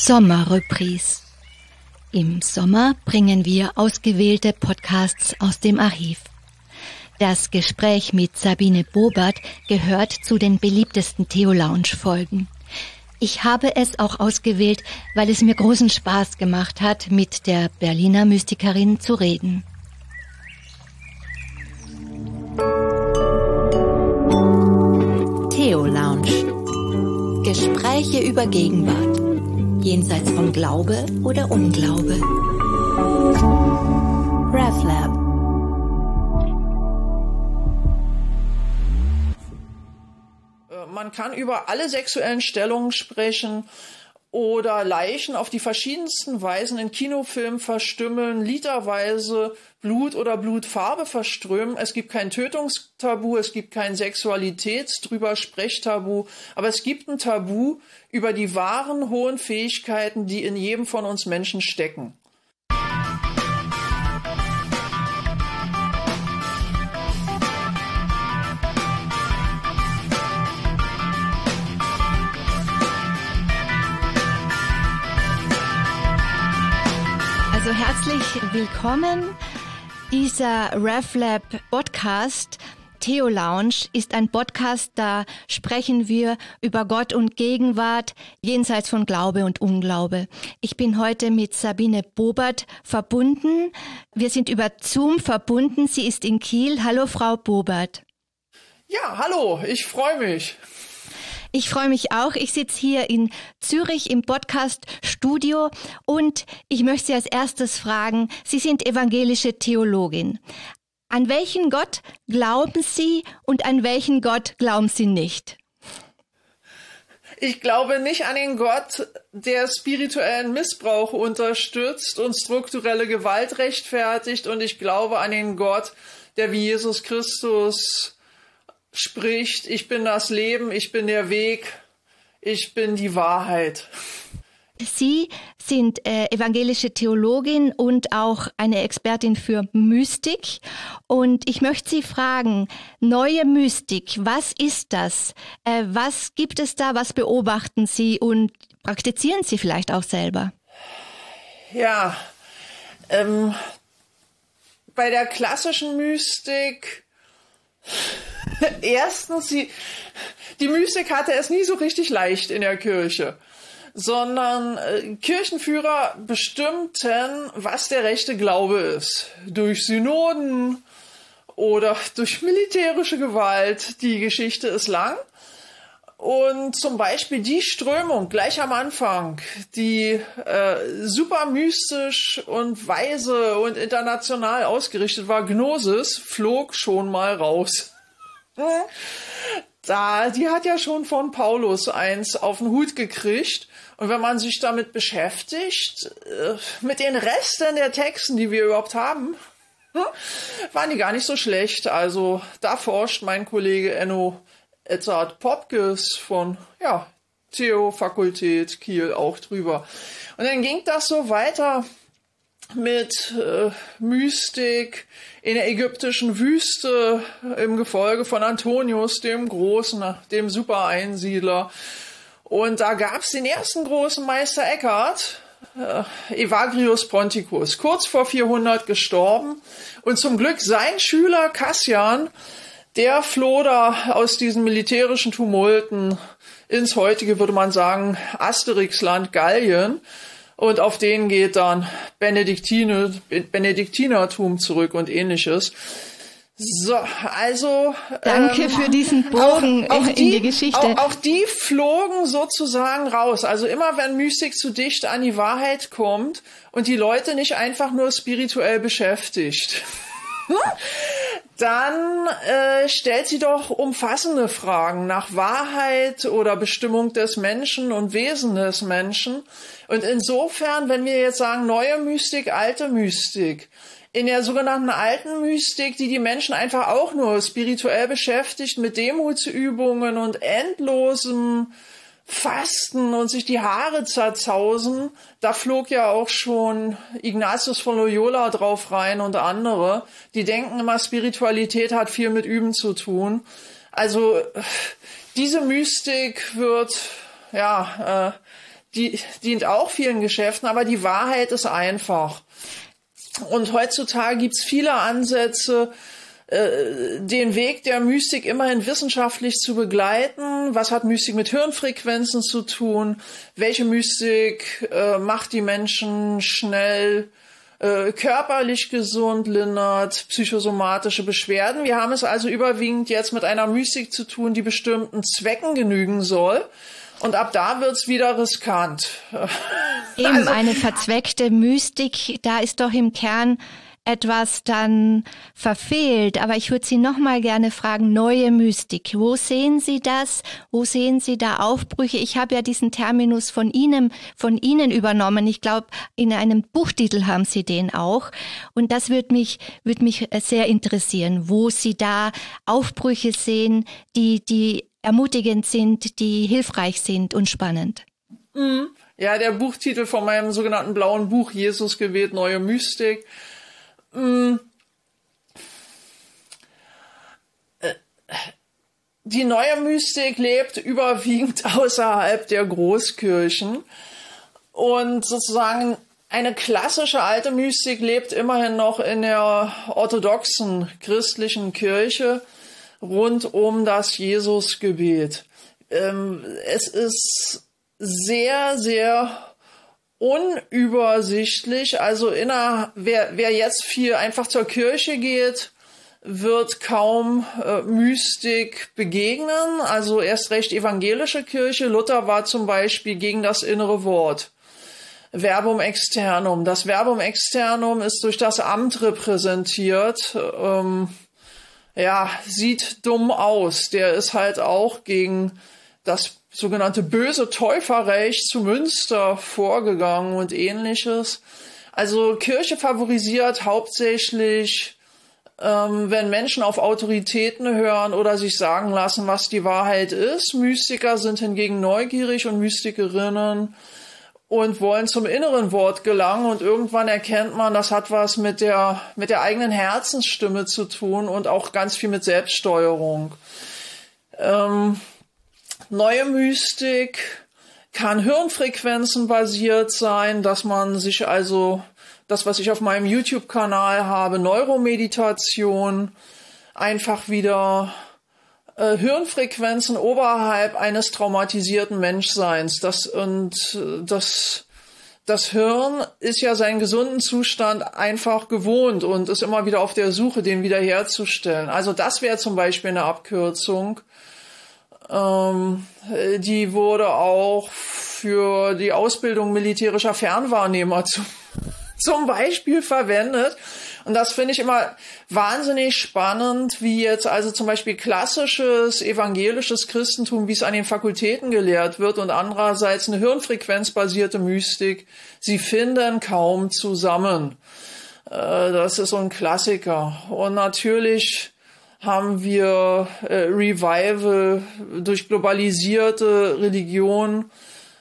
Sommerreprise. Im Sommer bringen wir ausgewählte Podcasts aus dem Archiv. Das Gespräch mit Sabine Bobert gehört zu den beliebtesten Theo-Lounge-Folgen. Ich habe es auch ausgewählt, weil es mir großen Spaß gemacht hat, mit der Berliner Mystikerin zu reden. Theo-Lounge. Gespräche über Gegenwart. Jenseits von Glaube oder Unglaube. RevLab. Man kann über alle sexuellen Stellungen sprechen oder Leichen auf die verschiedensten Weisen in Kinofilmen verstümmeln, literweise Blut oder Blutfarbe verströmen. Es gibt kein Tötungstabu, es gibt kein Sexualitäts-drüber-Sprechtabu, aber es gibt ein Tabu über die wahren hohen Fähigkeiten, die in jedem von uns Menschen stecken. Also herzlich willkommen. Dieser RevLab Podcast Theo-Lounge ist ein Podcast, da sprechen wir über Gott und Gegenwart, jenseits von Glaube und Unglaube. Ich bin heute mit Sabine Bobert verbunden. Wir sind über Zoom verbunden. Sie ist in Kiel. Hallo, Frau Bobert. Ja, hallo, ich freue mich. Ich freue mich auch. Ich sitze hier in Zürich im Podcast-Studio und ich möchte Sie als erstes fragen, Sie sind evangelische Theologin. An welchen Gott glauben Sie und an welchen Gott glauben Sie nicht? Ich glaube nicht an den Gott, der spirituellen Missbrauch unterstützt und strukturelle Gewalt rechtfertigt, und ich glaube an den Gott, der wie Jesus Christus spricht: Ich bin das Leben, ich bin der Weg, ich bin die Wahrheit. Sie sind evangelische Theologin und auch eine Expertin für Mystik. Und ich möchte Sie fragen, neue Mystik, was ist das? Was gibt es da? Was beobachten Sie und praktizieren Sie vielleicht auch selber? Ja, bei der klassischen Mystik, erstens, die Mystik hatte es nie so richtig leicht in der Kirche, sondern Kirchenführer bestimmten, was der rechte Glaube ist. Durch Synoden oder durch militärische Gewalt. Die Geschichte ist lang. Und zum Beispiel die Strömung gleich am Anfang, die super mystisch und weise und international ausgerichtet war, Gnosis, flog schon mal raus. Die hat ja schon von Paulus eins auf den Hut gekriegt. Und wenn man sich damit beschäftigt, mit den Resten der Texten, die wir überhaupt haben, waren die gar nicht so schlecht. Also da forscht mein Kollege Enno Edzard Popkes von Theo-Fakultät Kiel auch drüber. Und dann ging das so weiter mit Mystik in der ägyptischen Wüste im Gefolge von Antonius dem Großen, dem Super-Einsiedler. Und da gab es den ersten großen Meister Eckhart, Evagrius Ponticus, kurz vor 400 gestorben. Und zum Glück sein Schüler Cassian, der floh da aus diesen militärischen Tumulten ins heutige, würde man sagen, Asterixland Gallien. Und auf den geht dann Benediktinertum zurück und ähnliches. So, also danke für diesen Bogen in die Geschichte. Auch die flogen sozusagen raus. Also immer wenn Mystik zu dicht an die Wahrheit kommt und die Leute nicht einfach nur spirituell beschäftigt, dann stellt sie doch umfassende Fragen nach Wahrheit oder Bestimmung des Menschen und Wesen des Menschen. Und insofern, wenn wir jetzt sagen, neue Mystik, alte Mystik, in der sogenannten alten Mystik, die Menschen einfach auch nur spirituell beschäftigt, mit Demutsübungen und endlosem Fasten und sich die Haare zerzausen, da flog ja auch schon Ignatius von Loyola drauf rein und andere, die denken immer, Spiritualität hat viel mit Üben zu tun. Also diese Mystik wird die dient auch vielen Geschäften, aber die Wahrheit ist einfach. Und heutzutage gibt's viele Ansätze, den Weg der Mystik immerhin wissenschaftlich zu begleiten. Was hat Mystik mit Hirnfrequenzen zu tun? Welche Mystik macht die Menschen schnell körperlich gesund, lindert psychosomatische Beschwerden? Wir haben es also überwiegend jetzt mit einer Mystik zu tun, die bestimmten Zwecken genügen soll. Und ab da wird's wieder riskant. Eben also, eine verzweckte Mystik, da ist doch im Kern etwas dann verfehlt. Aber ich würde Sie noch mal gerne fragen, neue Mystik. Wo sehen Sie das? Wo sehen Sie da Aufbrüche? Ich habe ja diesen Terminus von Ihnen übernommen. Ich glaube, in einem Buchtitel haben Sie den auch. Und das würde mich sehr interessieren, wo Sie da Aufbrüche sehen, die ermutigend sind, die hilfreich sind und spannend. Ja, der Buchtitel von meinem sogenannten blauen Buch, Jesus gewählt, neue Mystik. Die neue Mystik lebt überwiegend außerhalb der Großkirchen und sozusagen eine klassische alte Mystik lebt immerhin noch in der orthodoxen christlichen Kirche rund um das Jesusgebet. Es ist sehr, sehr unübersichtlich. Also wer jetzt viel einfach zur Kirche geht, wird kaum Mystik begegnen. Also erst recht evangelische Kirche. Luther war zum Beispiel gegen das innere Wort. Verbum externum. Das Verbum externum ist durch das Amt repräsentiert. Sieht dumm aus. Der ist halt auch gegen das sogenannte böse Täuferrecht zu Münster vorgegangen und ähnliches. Also Kirche favorisiert hauptsächlich, wenn Menschen auf Autoritäten hören oder sich sagen lassen, was die Wahrheit ist. Mystiker sind hingegen neugierig und Mystikerinnen und wollen zum inneren Wort gelangen. Und irgendwann erkennt man, das hat was mit der eigenen Herzensstimme zu tun und auch ganz viel mit Selbststeuerung. Neue Mystik kann hirnfrequenzenbasiert sein, dass man sich also, das was ich auf meinem YouTube-Kanal habe, Neuromeditation, einfach wieder Hirnfrequenzen oberhalb eines traumatisierten Menschseins. Das Hirn ist ja seinen gesunden Zustand einfach gewohnt und ist immer wieder auf der Suche, den wiederherzustellen. Also das wäre zum Beispiel eine Abkürzung. Die wurde auch für die Ausbildung militärischer Fernwahrnehmer zum Beispiel verwendet. Und das finde ich immer wahnsinnig spannend, wie jetzt also zum Beispiel klassisches evangelisches Christentum, wie es an den Fakultäten gelehrt wird, und andererseits eine hirnfrequenzbasierte Mystik. Sie finden kaum zusammen. Das ist so ein Klassiker. Und natürlich haben wir Revival durch globalisierte Religion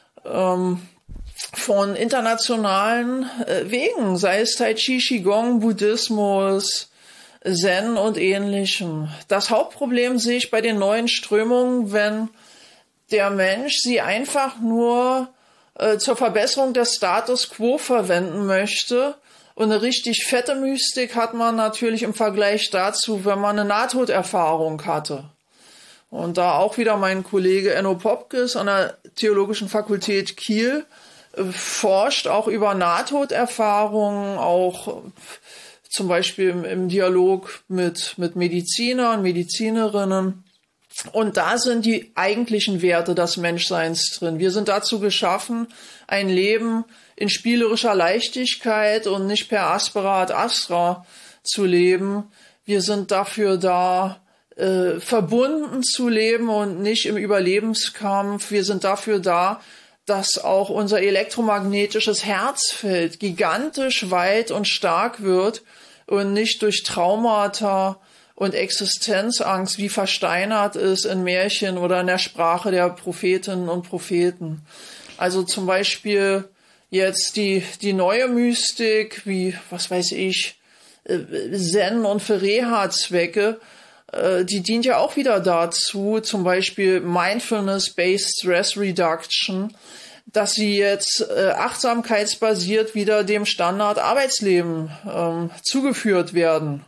von internationalen Wegen, sei es Tai Chi, Qigong, Buddhismus, Zen und Ähnlichem. Das Hauptproblem sehe ich bei den neuen Strömungen, wenn der Mensch sie einfach nur zur Verbesserung des Status quo verwenden möchte. Und eine richtig fette Mystik hat man natürlich im Vergleich dazu, wenn man eine Nahtoderfahrung hatte. Und da auch wieder mein Kollege Enno Popkes an der Theologischen Fakultät Kiel forscht auch über Nahtoderfahrungen, auch zum Beispiel im Dialog mit Medizinern, Medizinerinnen. Und da sind die eigentlichen Werte des Menschseins drin. Wir sind dazu geschaffen, ein Leben in spielerischer Leichtigkeit und nicht per aspera ad astra zu leben. Wir sind dafür da, verbunden zu leben und nicht im Überlebenskampf. Wir sind dafür da, dass auch unser elektromagnetisches Herzfeld gigantisch weit und stark wird und nicht durch Traumata und Existenzangst wie versteinert ist in Märchen oder in der Sprache der Prophetinnen und Propheten. Also zum Beispiel jetzt die neue Mystik, wie, was weiß ich, Zen und für Reha-Zwecke, die dient ja auch wieder dazu, zum Beispiel Mindfulness-Based Stress Reduction, dass sie jetzt achtsamkeitsbasiert wieder dem Standard-Arbeitsleben zugeführt werden.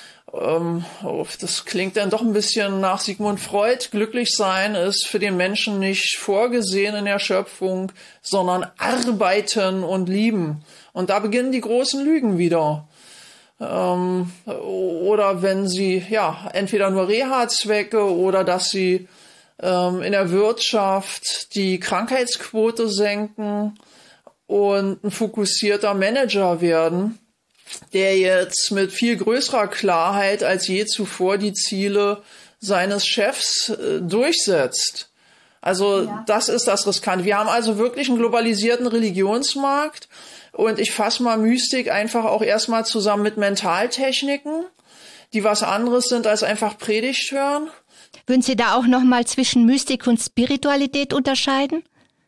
Das klingt dann doch ein bisschen nach Sigmund Freud. Glücklich sein ist für den Menschen nicht vorgesehen in der Schöpfung, sondern arbeiten und lieben. Und da beginnen die großen Lügen wieder. Oder wenn sie, entweder nur Reha-Zwecke oder dass sie in der Wirtschaft die Krankheitsquote senken und ein fokussierter Manager werden, der jetzt mit viel größerer Klarheit als je zuvor die Ziele seines Chefs durchsetzt. Also das ist das Riskante. Wir haben also wirklich einen globalisierten Religionsmarkt und ich fasse mal Mystik einfach auch erstmal zusammen mit Mentaltechniken, die was anderes sind als einfach Predigt hören. Würden Sie da auch nochmal zwischen Mystik und Spiritualität unterscheiden?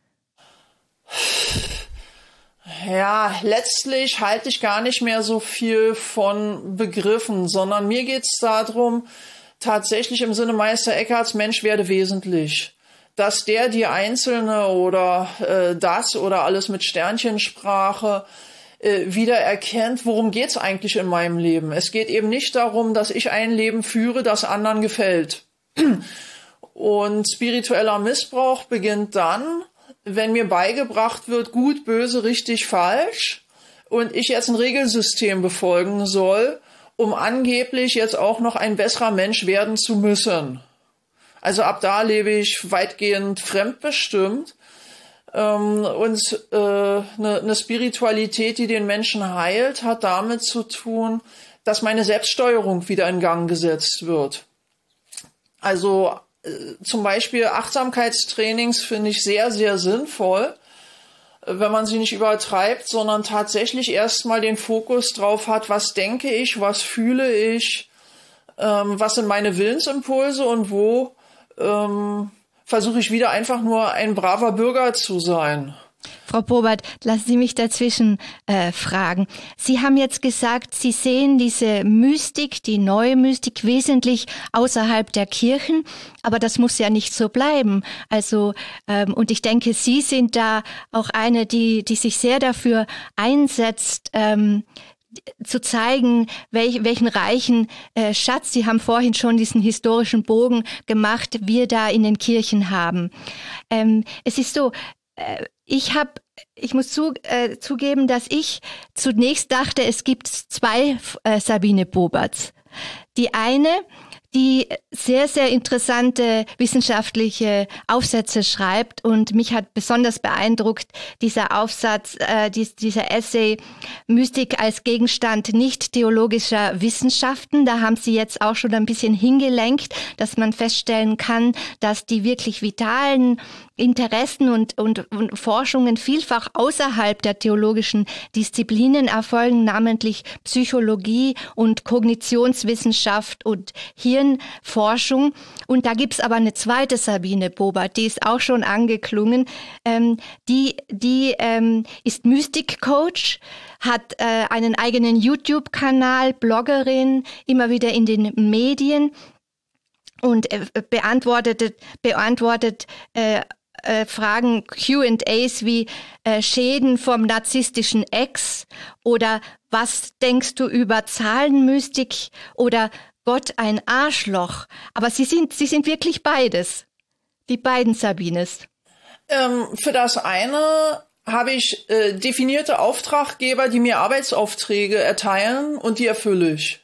Ja, letztlich halte ich gar nicht mehr so viel von Begriffen, sondern mir geht's darum, tatsächlich im Sinne Meister Eckharts, Mensch werde wesentlich. Dass der die Einzelne oder das oder alles mit Sternchensprache wieder erkennt, worum geht's eigentlich in meinem Leben. Es geht eben nicht darum, dass ich ein Leben führe, das anderen gefällt. Und spiritueller Missbrauch beginnt dann, wenn mir beigebracht wird, gut, böse, richtig, falsch, und ich jetzt ein Regelsystem befolgen soll, um angeblich jetzt auch noch ein besserer Mensch werden zu müssen. Also ab da lebe ich weitgehend fremdbestimmt. Und eine Spiritualität, die den Menschen heilt, hat damit zu tun, dass meine Selbststeuerung wieder in Gang gesetzt wird. Also zum Beispiel Achtsamkeitstrainings finde ich sehr, sehr sinnvoll, wenn man sie nicht übertreibt, sondern tatsächlich erstmal den Fokus drauf hat, was denke ich, was fühle ich, was sind meine Willensimpulse und wo versuche ich wieder einfach nur ein braver Bürger zu sein. Frau Bobert, lassen Sie mich dazwischen fragen. Sie haben jetzt gesagt, Sie sehen diese Mystik, die neue Mystik, wesentlich außerhalb der Kirchen, aber das muss ja nicht so bleiben. Also und ich denke, Sie sind da auch eine, die sich sehr dafür einsetzt, zu zeigen, welchen reichen Schatz, Sie haben vorhin schon diesen historischen Bogen gemacht, wir da in den Kirchen haben. Es ist so, ich muss zugeben, dass ich zunächst dachte, es gibt zwei Sabine Boberts. Die eine, die sehr, sehr interessante wissenschaftliche Aufsätze schreibt, und mich hat besonders beeindruckt dieser Aufsatz, dieser Essay Mystik als Gegenstand nicht theologischer Wissenschaften. Da haben Sie jetzt auch schon ein bisschen hingelenkt, dass man feststellen kann, dass die wirklich vitalen Interessen und Forschungen vielfach außerhalb der theologischen Disziplinen erfolgen, namentlich Psychologie und Kognitionswissenschaft und Hirnforschung. Und da gibt's aber eine zweite Sabine Bobert, die ist auch schon angeklungen. Die ist Mystikcoach, hat einen eigenen YouTube-Kanal, Bloggerin, immer wieder in den Medien und beantwortet Fragen, Q&As wie Schäden vom narzisstischen Ex oder was denkst du über Zahlenmystik oder Gott ein Arschloch. Aber sie sind wirklich beides, die beiden Sabines. Für das eine habe ich definierte Auftraggeber, die mir Arbeitsaufträge erteilen, und die erfülle ich.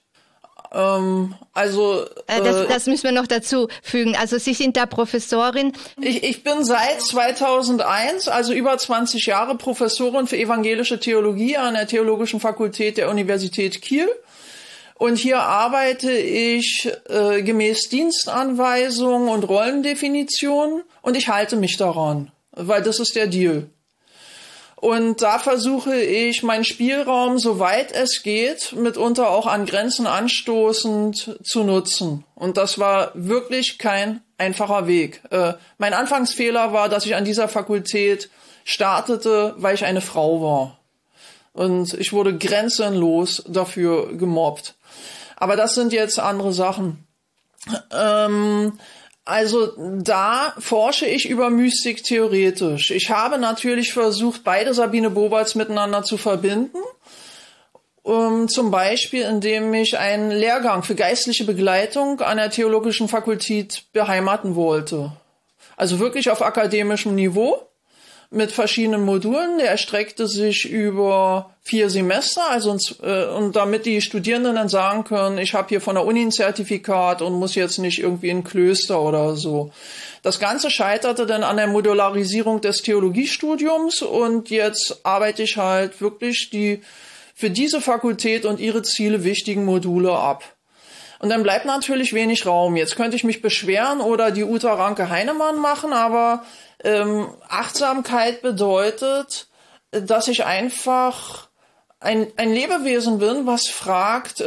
Das müssen wir noch dazu fügen. Also Sie sind da Professorin. Ich bin seit 2001, also über 20 Jahre, Professorin für evangelische Theologie an der Theologischen Fakultät der Universität Kiel. Und hier arbeite ich gemäß Dienstanweisungen und Rollendefinitionen, und ich halte mich daran, weil das ist der Deal. Und da versuche ich, meinen Spielraum, soweit es geht, mitunter auch an Grenzen anstoßend zu nutzen. Und das war wirklich kein einfacher Weg. Mein Anfangsfehler war, dass ich an dieser Fakultät startete, weil ich eine Frau war. Und ich wurde grenzenlos dafür gemobbt. Aber das sind jetzt andere Sachen. Also da forsche ich über Mystik theoretisch. Ich habe natürlich versucht, beide Sabine Boberts miteinander zu verbinden. Zum Beispiel, indem ich einen Lehrgang für geistliche Begleitung an der Theologischen Fakultät beheimaten wollte. Also wirklich auf akademischem Niveau mit verschiedenen Modulen. Der erstreckte sich über 4 Semester, und damit die Studierenden dann sagen können, ich habe hier von der Uni ein Zertifikat und muss jetzt nicht irgendwie in Klöster oder so. Das Ganze scheiterte dann an der Modularisierung des Theologiestudiums und jetzt arbeite ich halt wirklich die für diese Fakultät und ihre Ziele wichtigen Module ab. Und dann bleibt natürlich wenig Raum. Jetzt könnte ich mich beschweren oder die Uta Ranke-Heinemann machen, aber Achtsamkeit bedeutet, dass ich einfach ein Lebewesen bin, was fragt,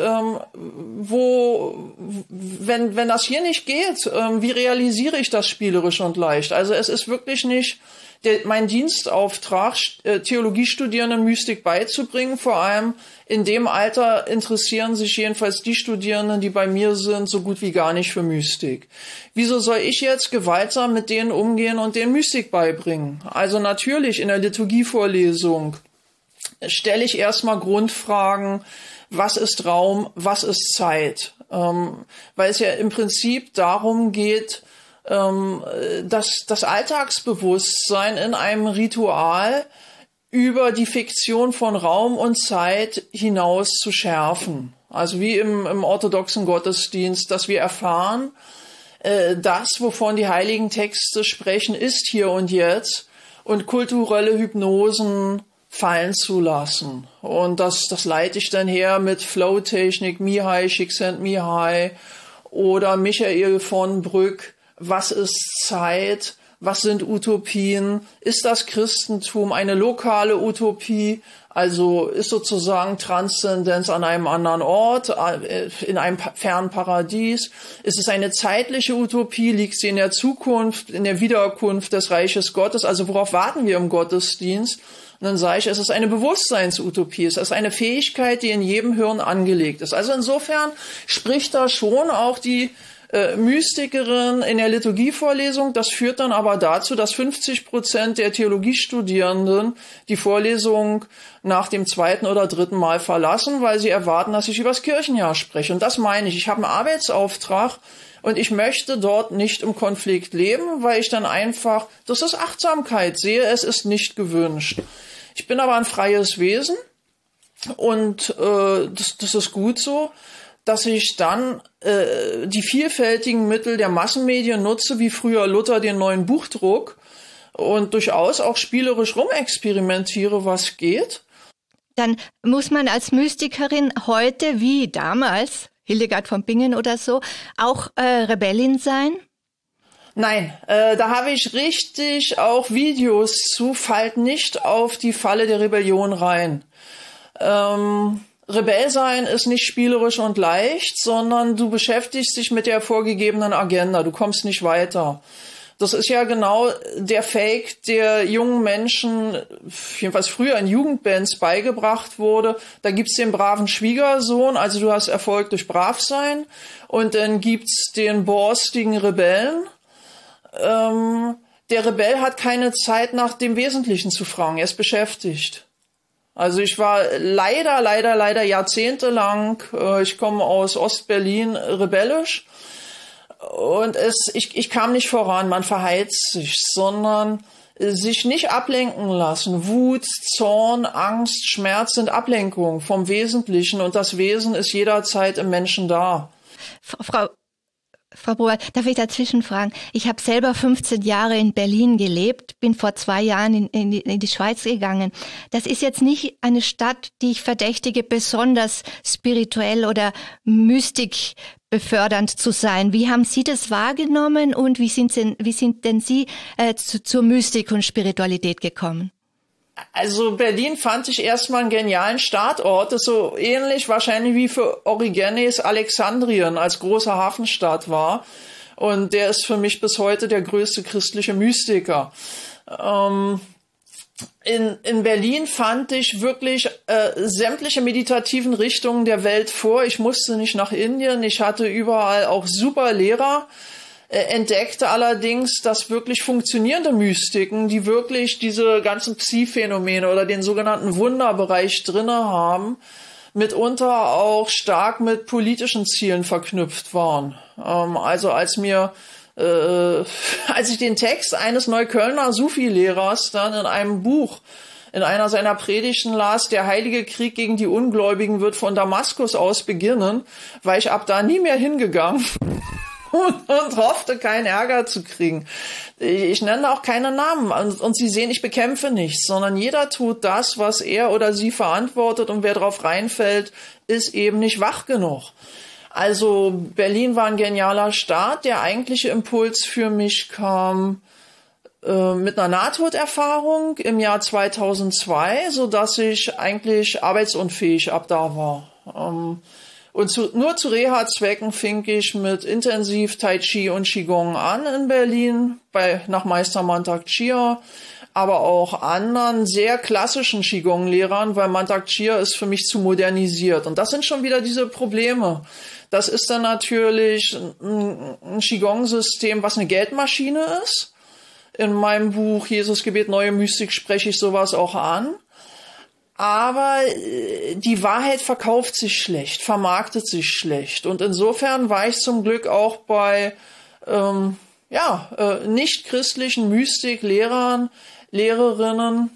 wenn das hier nicht geht, wie realisiere ich das spielerisch und leicht? Also es ist wirklich nicht mein Dienstauftrag, Theologiestudierenden Mystik beizubringen. Vor allem in dem Alter interessieren sich jedenfalls die Studierenden, die bei mir sind, so gut wie gar nicht für Mystik. Wieso soll ich jetzt gewaltsam mit denen umgehen und denen Mystik beibringen? Also natürlich in der Liturgievorlesung stelle ich erstmal Grundfragen, was ist Raum, was ist Zeit? Weil es ja im Prinzip darum geht, das Alltagsbewusstsein in einem Ritual über die Fiktion von Raum und Zeit hinaus zu schärfen. Also wie im orthodoxen Gottesdienst, dass wir erfahren, das, wovon die heiligen Texte sprechen, ist hier und jetzt, und kulturelle Hypnosen fallen zu lassen. Und das leite ich dann her mit Flow-Technik, Mihai, Csikszentmihalyi oder Michael von Brück. Was ist Zeit? Was sind Utopien? Ist das Christentum eine lokale Utopie? Also ist sozusagen Transzendenz an einem anderen Ort, in einem fernen Paradies? Ist es eine zeitliche Utopie? Liegt sie in der Zukunft, in der Wiederkunft des Reiches Gottes? Also worauf warten wir im Gottesdienst? Und dann sage ich, es ist eine Bewusstseinsutopie. Es ist eine Fähigkeit, die in jedem Hirn angelegt ist. Also insofern spricht da schon auch die Mystikerin in der Liturgievorlesung. Das führt dann aber dazu, dass 50% der Theologiestudierenden die Vorlesung nach dem 2. oder 3. Mal verlassen, weil sie erwarten, dass ich über das Kirchenjahr spreche. Und das meine ich. Ich habe einen Arbeitsauftrag und ich möchte dort nicht im Konflikt leben, weil ich dann einfach, das ist Achtsamkeit, sehe, es ist nicht gewünscht. Ich bin aber ein freies Wesen und das ist gut so, dass ich dann die vielfältigen Mittel der Massenmedien nutze, wie früher Luther den neuen Buchdruck, und durchaus auch spielerisch rumexperimentiere, was geht. Dann muss man als Mystikerin heute wie damals, Hildegard von Bingen oder so, auch Rebellin sein? Nein, da habe ich richtig auch Videos zu, fallt nicht auf die Falle der Rebellion rein. Rebell sein ist nicht spielerisch und leicht, sondern du beschäftigst dich mit der vorgegebenen Agenda. Du kommst nicht weiter. Das ist ja genau der Fake, der jungen Menschen, jedenfalls früher in Jugendbands beigebracht wurde. Da gibt's den braven Schwiegersohn, also du hast Erfolg durch Bravsein. Und dann gibt's den borstigen Rebellen. Der Rebell hat keine Zeit, nach dem Wesentlichen zu fragen. Er ist beschäftigt. Also ich war leider jahrzehntelang, ich komme aus Ostberlin, rebellisch. Und ich kam nicht voran, man verheizt sich, sondern sich nicht ablenken lassen. Wut, Zorn, Angst, Schmerz sind Ablenkungen vom Wesentlichen, und das Wesen ist jederzeit im Menschen da. Frau Bober, darf ich dazwischen fragen? Ich habe selber 15 Jahre in Berlin gelebt, bin vor 2 Jahren in die Schweiz gegangen. Das ist jetzt nicht eine Stadt, die ich verdächtige, besonders spirituell oder mystikbefördernd zu sein. Wie haben Sie das wahrgenommen und wie sind denn Sie zur Mystik und Spiritualität gekommen? Also Berlin fand ich erstmal einen genialen Startort. Das ist so ähnlich wahrscheinlich wie für Origenes Alexandrien als große Hafenstadt war. Und der ist für mich bis heute der größte christliche Mystiker. In Berlin fand ich wirklich sämtliche meditativen Richtungen der Welt vor. Ich musste nicht nach Indien. Ich hatte überall auch super Lehrer, entdeckte allerdings, dass wirklich funktionierende Mystiken, die wirklich diese ganzen Psi-Phänomene oder den sogenannten Wunderbereich drinne haben, mitunter auch stark mit politischen Zielen verknüpft waren. Also als ich den Text eines Neuköllner Sufi-Lehrers dann in einem Buch, in einer seiner Predigten las, der heilige Krieg gegen die Ungläubigen wird von Damaskus aus beginnen, war ich ab da nie mehr hingegangen und hoffte, keinen Ärger zu kriegen. Ich nenne auch keine Namen und Sie sehen, ich bekämpfe nichts, sondern jeder tut das, was er oder sie verantwortet und wer drauf reinfällt, ist eben nicht wach genug. Also Berlin war ein genialer Start. Der eigentliche Impuls für mich kam mit einer Nahtoderfahrung im Jahr 2002, so dass ich eigentlich arbeitsunfähig ab da war. Nur zu Reha-Zwecken fing ich mit intensiv Tai Chi und Qigong an in Berlin, nach Meister Mantak Chia, aber auch anderen sehr klassischen Qigong-Lehrern, weil Mantak Chia ist für mich zu modernisiert. Und das sind schon wieder diese Probleme. Das ist dann natürlich ein Qigong-System, was eine Geldmaschine ist. In meinem Buch Jesus Gebet Neue Mystik spreche ich sowas auch an. Aber die Wahrheit verkauft sich schlecht, vermarktet sich schlecht. Und insofern war ich zum Glück auch bei nicht-christlichen Mystiklehrern, Lehrerinnen,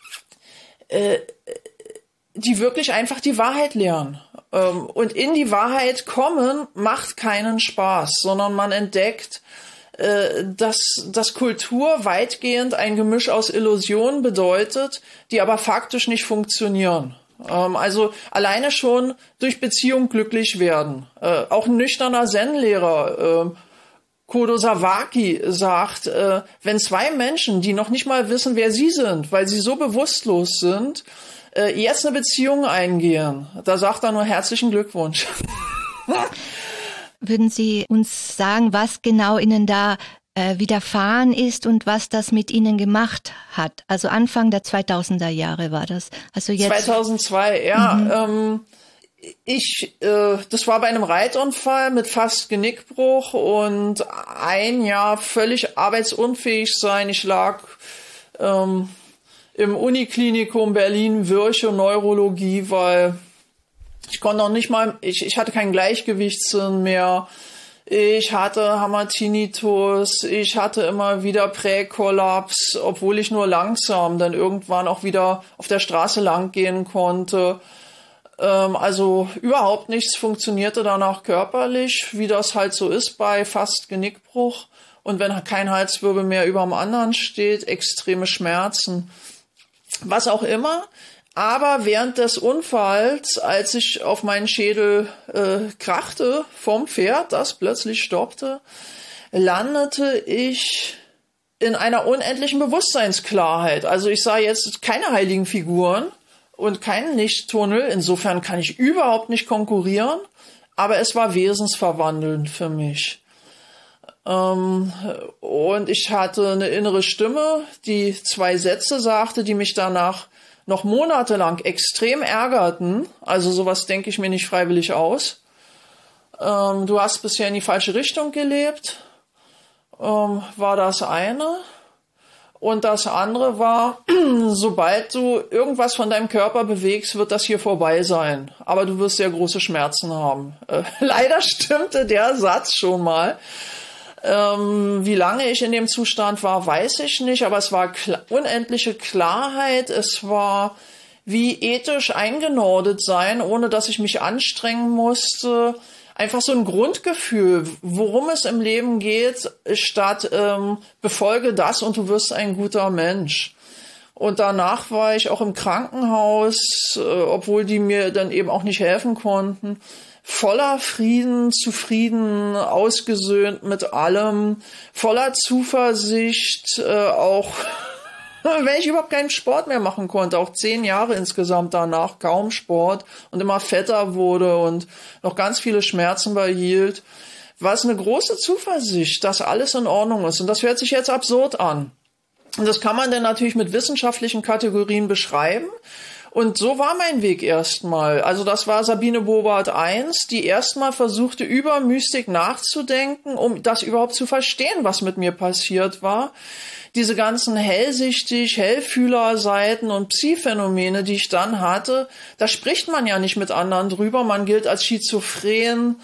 die wirklich einfach die Wahrheit lehren. Und in die Wahrheit kommen macht keinen Spaß, sondern man entdeckt, dass Kultur weitgehend ein Gemisch aus Illusionen bedeutet, die aber faktisch nicht funktionieren. Also alleine schon durch Beziehung glücklich werden. Auch ein nüchterner Zen-Lehrer, Kodo Sawaki, sagt, wenn zwei Menschen, die noch nicht mal wissen, wer sie sind, weil sie so bewusstlos sind, jetzt eine Beziehung eingehen, da sagt er nur herzlichen Glückwunsch. Würden Sie uns sagen, was genau Ihnen da widerfahren ist und was das mit Ihnen gemacht hat? Also Anfang der 2000er Jahre war das. Also jetzt 2002, ja. Das war bei einem Reitunfall mit fast Genickbruch und ein Jahr völlig arbeitsunfähig sein. Ich lag im Uniklinikum Berlin, Virchow, Neurologie, weil ich konnte noch nicht mal, ich hatte keinen Gleichgewichtssinn mehr, ich hatte Hammer-Tinnitus, ich hatte immer wieder Präkollaps, obwohl ich nur langsam dann irgendwann auch wieder auf der Straße lang gehen konnte. Also überhaupt nichts funktionierte danach körperlich, wie das halt so ist bei fast Genickbruch. Und wenn kein Halswirbel mehr über dem anderen steht, extreme Schmerzen, was auch immer. Aber während des Unfalls, als ich auf meinen Schädel krachte vom Pferd, das plötzlich stoppte, landete ich in einer unendlichen Bewusstseinsklarheit. Also ich sah jetzt keine heiligen Figuren und keinen Lichttunnel. Insofern kann ich überhaupt nicht konkurrieren, aber es war wesensverwandelnd für mich. Und ich hatte eine innere Stimme, die 2 Sätze sagte, die mich danach noch monatelang extrem ärgerten. Also sowas denke ich mir nicht freiwillig aus. Du hast bisher in die falsche Richtung gelebt, war das eine. Und das andere war, sobald du irgendwas von deinem Körper bewegst, wird das hier vorbei sein. Aber du wirst sehr große Schmerzen haben. Leider stimmte der Satz schon mal. Wie lange ich in dem Zustand war, weiß ich nicht, aber es war unendliche Klarheit. Es war wie ethisch eingenordet sein, ohne dass ich mich anstrengen musste. Einfach so ein Grundgefühl, worum es im Leben geht, statt befolge das und du wirst ein guter Mensch. Und danach war ich auch im Krankenhaus, obwohl die mir dann eben auch nicht helfen konnten, voller Frieden, zufrieden, ausgesöhnt mit allem, voller Zuversicht, auch wenn ich überhaupt keinen Sport mehr machen konnte, auch 10 Jahre insgesamt danach, kaum Sport und immer fetter wurde und noch ganz viele Schmerzen behielt, war es eine große Zuversicht, dass alles in Ordnung ist. Und das hört sich jetzt absurd an. Und das kann man dann natürlich mit wissenschaftlichen Kategorien beschreiben. Und so war mein Weg erstmal. Also das war Sabine Bobart I, die erstmal versuchte, über Mystik nachzudenken, um das überhaupt zu verstehen, was mit mir passiert war. Diese ganzen Hellfühler-Seiten und Psi-Phänomene, die ich dann hatte, da spricht man ja nicht mit anderen drüber. Man gilt als schizophren.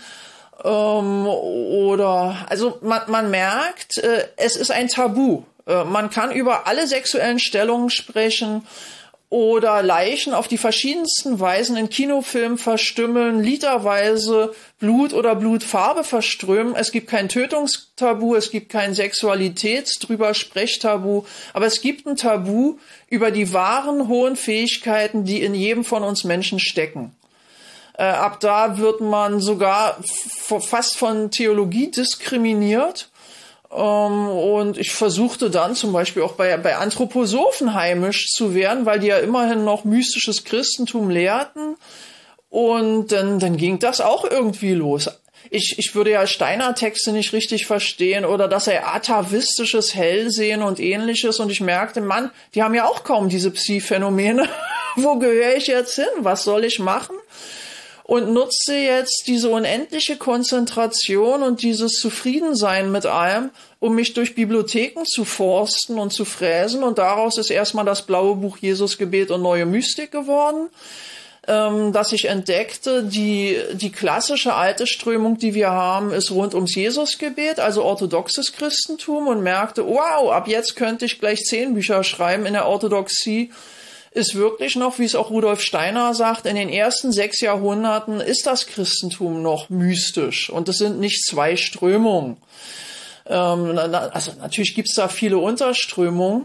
Also man merkt, es ist ein Tabu. Man kann über alle sexuellen Stellungen sprechen oder Leichen auf die verschiedensten Weisen in Kinofilmen verstümmeln, literweise Blut oder Blutfarbe verströmen. Es gibt kein Tötungstabu, es gibt kein Sexualitäts-drüber-Sprechtabu, aber es gibt ein Tabu über die wahren hohen Fähigkeiten, die in jedem von uns Menschen stecken. Ab da wird man sogar fast von Theologie diskriminiert. Und ich versuchte dann zum Beispiel auch bei Anthroposophen heimisch zu werden, weil die ja immerhin noch mystisches Christentum lehrten. Und dann ging das auch irgendwie los. Ich würde ja Steiner-Texte nicht richtig verstehen oder dass er atavistisches Hellsehen und ähnliches. Und ich merkte, Mann, die haben ja auch kaum diese Psi-Phänomene. Wo gehöre ich jetzt hin? Was soll ich machen? Und nutze jetzt diese unendliche Konzentration und dieses Zufriedensein mit allem, um mich durch Bibliotheken zu forsten und zu fräsen. Und daraus ist erstmal das blaue Buch Jesusgebet und Neue Mystik geworden, dass ich entdeckte, die klassische alte Strömung, die wir haben, ist rund ums Jesusgebet, also orthodoxes Christentum, und merkte, wow, ab jetzt könnte ich gleich 10 Bücher schreiben in der Orthodoxie. Ist wirklich noch, wie es auch Rudolf Steiner sagt, in den ersten 6 Jahrhunderten ist das Christentum noch mystisch und es sind nicht 2 Strömungen. Also natürlich gibt es da viele Unterströmungen.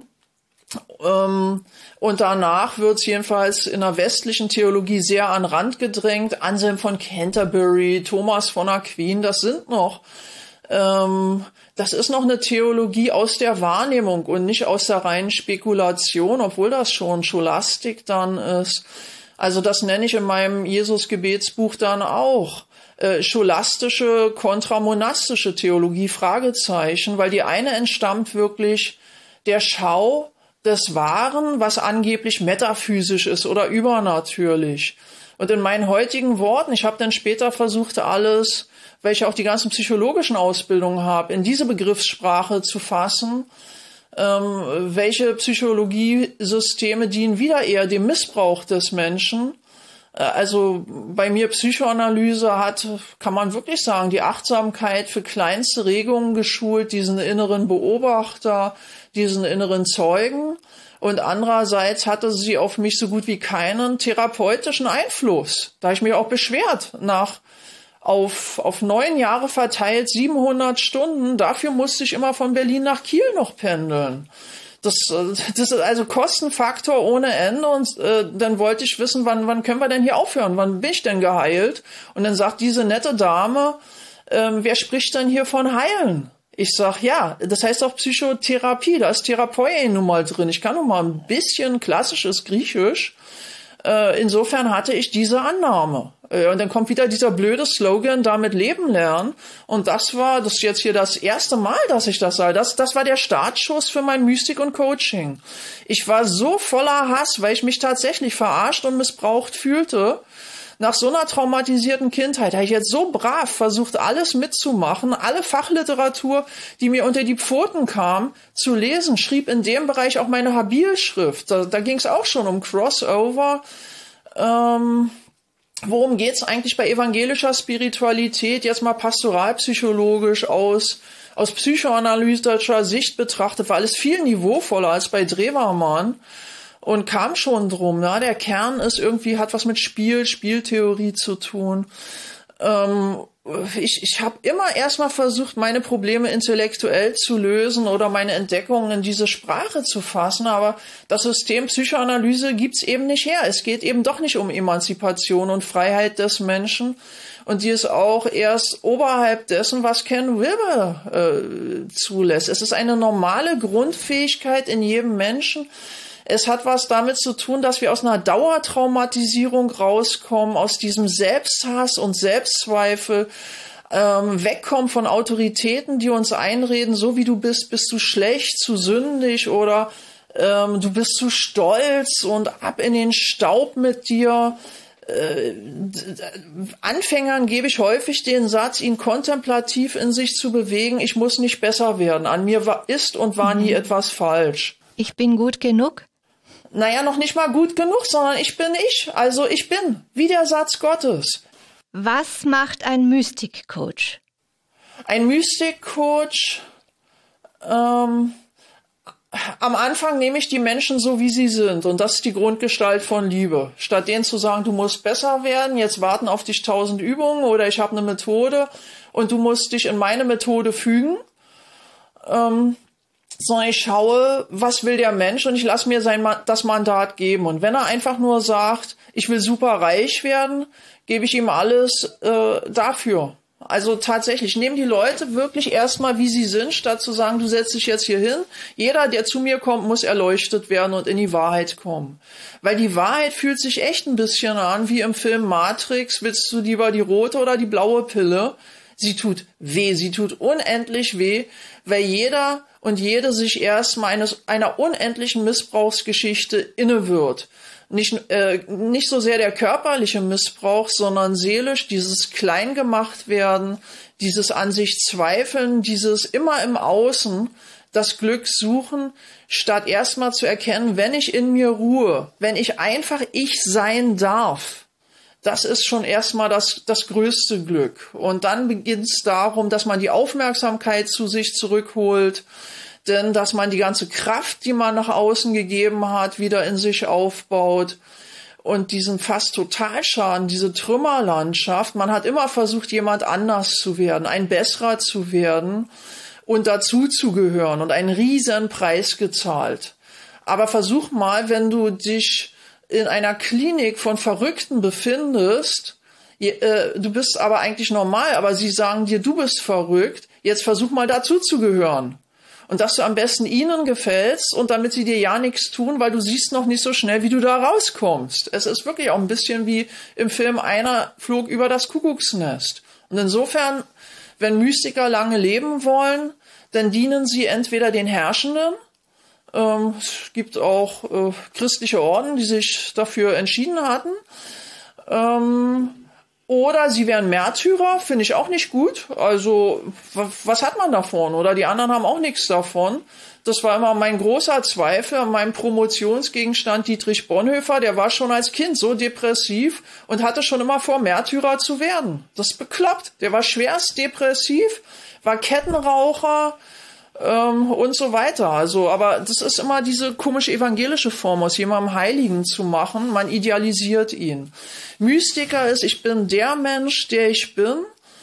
Und danach wird es jedenfalls in der westlichen Theologie sehr an den Rand gedrängt. Anselm von Canterbury, Thomas von Aquin, das ist noch eine Theologie aus der Wahrnehmung und nicht aus der reinen Spekulation, obwohl das schon Scholastik dann ist. Also das nenne ich in meinem Jesus-Gebetsbuch dann auch. Scholastische kontra monastische Theologie, Fragezeichen, weil die eine entstammt wirklich der Schau des Wahren, was angeblich metaphysisch ist oder übernatürlich. Und in meinen heutigen Worten, ich habe dann später versucht, alles, weil ich auch die ganzen psychologischen Ausbildungen habe, in diese Begriffssprache zu fassen, welche Psychologiesysteme dienen wieder eher dem Missbrauch des Menschen. Also bei mir Psychoanalyse hat, kann man wirklich sagen, die Achtsamkeit für kleinste Regungen geschult, diesen inneren Beobachter, diesen inneren Zeugen. Und andererseits hatte sie auf mich so gut wie keinen therapeutischen Einfluss. Da habe ich mich auch beschwert, auf 9 Jahre verteilt 700 Stunden. Dafür musste ich immer von Berlin nach Kiel noch pendeln. Das ist also Kostenfaktor ohne Ende. Und dann wollte ich wissen, wann können wir denn hier aufhören? Wann bin ich denn geheilt? Und dann sagt diese nette Dame, wer spricht denn hier von Heilen? Ich sag, ja, das heißt auch Psychotherapie, da ist Therapeuen nun mal drin. Ich kann nun mal ein bisschen klassisches Griechisch. Insofern hatte ich diese Annahme. Und dann kommt wieder dieser blöde Slogan, damit leben lernen. Und das ist jetzt hier das erste Mal, dass ich das sage. Das war der Startschuss für mein Mystik und Coaching. Ich war so voller Hass, weil ich mich tatsächlich verarscht und missbraucht fühlte. Nach so einer traumatisierten Kindheit habe ich jetzt so brav versucht, alles mitzumachen, alle Fachliteratur, die mir unter die Pfoten kam, zu lesen, schrieb in dem Bereich auch meine Habilschrift. Da ging es auch schon um Crossover. Worum geht's eigentlich bei evangelischer Spiritualität, jetzt mal pastoralpsychologisch aus psychoanalytischer Sicht betrachtet, war alles viel niveauvoller als bei Drewermann. Und kam schon drum, ne? Der Kern ist irgendwie, hat was mit Spieltheorie zu tun. Ich habe immer erstmal versucht, meine Probleme intellektuell zu lösen oder meine Entdeckungen in diese Sprache zu fassen, aber das System Psychoanalyse gibt's eben nicht her. Es geht eben doch nicht um Emanzipation und Freiheit des Menschen. Und die ist auch erst oberhalb dessen, was Ken Wilber zulässt. Es ist eine normale Grundfähigkeit in jedem Menschen. Es hat was damit zu tun, dass wir aus einer Dauertraumatisierung rauskommen, aus diesem Selbsthass und Selbstzweifel, wegkommen von Autoritäten, die uns einreden, so wie du bist du schlecht, zu sündig oder du bist zu stolz und ab in den Staub mit dir. Anfängern gebe ich häufig den Satz, ihn kontemplativ in sich zu bewegen, ich muss nicht besser werden. An mir ist und war nie etwas falsch. Ich bin gut genug? Naja, noch nicht mal gut genug, sondern ich bin ich. Also ich bin, wie der Satz Gottes. Was macht ein Mystik-Coach? Ein Mystik-Coach, am Anfang nehme ich die Menschen so, wie sie sind. Und das ist die Grundgestalt von Liebe. Statt denen zu sagen, du musst besser werden, jetzt warten auf dich 1000 Übungen oder ich habe eine Methode und du musst dich in meine Methode fügen, sondern ich schaue, was will der Mensch und ich lasse mir das Mandat geben. Und wenn er einfach nur sagt, ich will super reich werden, gebe ich ihm alles dafür. Also tatsächlich, nehmen die Leute wirklich erstmal, wie sie sind, statt zu sagen, du setzt dich jetzt hier hin. Jeder, der zu mir kommt, muss erleuchtet werden und in die Wahrheit kommen. Weil die Wahrheit fühlt sich echt ein bisschen an, wie im Film Matrix. Willst du lieber die rote oder die blaue Pille? Sie tut weh, sie tut unendlich weh, weil jeder und jede sich erstmal einer unendlichen Missbrauchsgeschichte inne wird. Nicht so sehr der körperliche Missbrauch, sondern seelisch, dieses Kleingemachtwerden, dieses an sich Zweifeln, dieses immer im Außen das Glück suchen, statt erstmal zu erkennen, wenn ich in mir ruhe, wenn ich einfach ich sein darf, das ist schon erstmal das größte Glück. Und dann beginnt es darum, dass man die Aufmerksamkeit zu sich zurückholt, denn dass man die ganze Kraft, die man nach außen gegeben hat, wieder in sich aufbaut und diesen fast Totalschaden, diese Trümmerlandschaft, man hat immer versucht, jemand anders zu werden, ein besserer zu werden und dazu zu gehören und einen riesen Preis gezahlt. Aber versuch mal, wenn du dich in einer Klinik von Verrückten befindest, du bist aber eigentlich normal, aber sie sagen dir, du bist verrückt, jetzt versuch mal dazu zu gehören. Und dass du am besten ihnen gefällst und damit sie dir ja nichts tun, weil du siehst noch nicht so schnell, wie du da rauskommst. Es ist wirklich auch ein bisschen wie im Film Einer flog über das Kuckucksnest. Und insofern, wenn Mystiker lange leben wollen, dann dienen sie entweder den Herrschenden. Es gibt auch christliche Orden, die sich dafür entschieden hatten. Oder sie wären Märtyrer, finde ich auch nicht gut. Also, was hat man davon? Oder die anderen haben auch nichts davon. Das war immer mein großer Zweifel an meinem Promotionsgegenstand Dietrich Bonhoeffer. Der war schon als Kind so depressiv und hatte schon immer vor, Märtyrer zu werden. Das ist bekloppt. Der war schwerst depressiv, war Kettenraucher, und so weiter. Also, aber das ist immer diese komische evangelische Form, aus jemandem Heiligen zu machen. Man idealisiert ihn. Mystiker ist, ich bin der Mensch, der ich bin.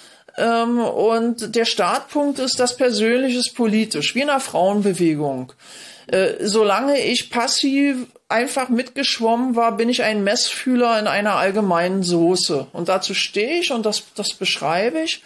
Und der Startpunkt ist das Persönliche ist politisch, wie in einer Frauenbewegung. Solange ich passiv einfach mitgeschwommen war, bin ich ein Messfühler in einer allgemeinen Soße. Und dazu stehe ich und das beschreibe ich.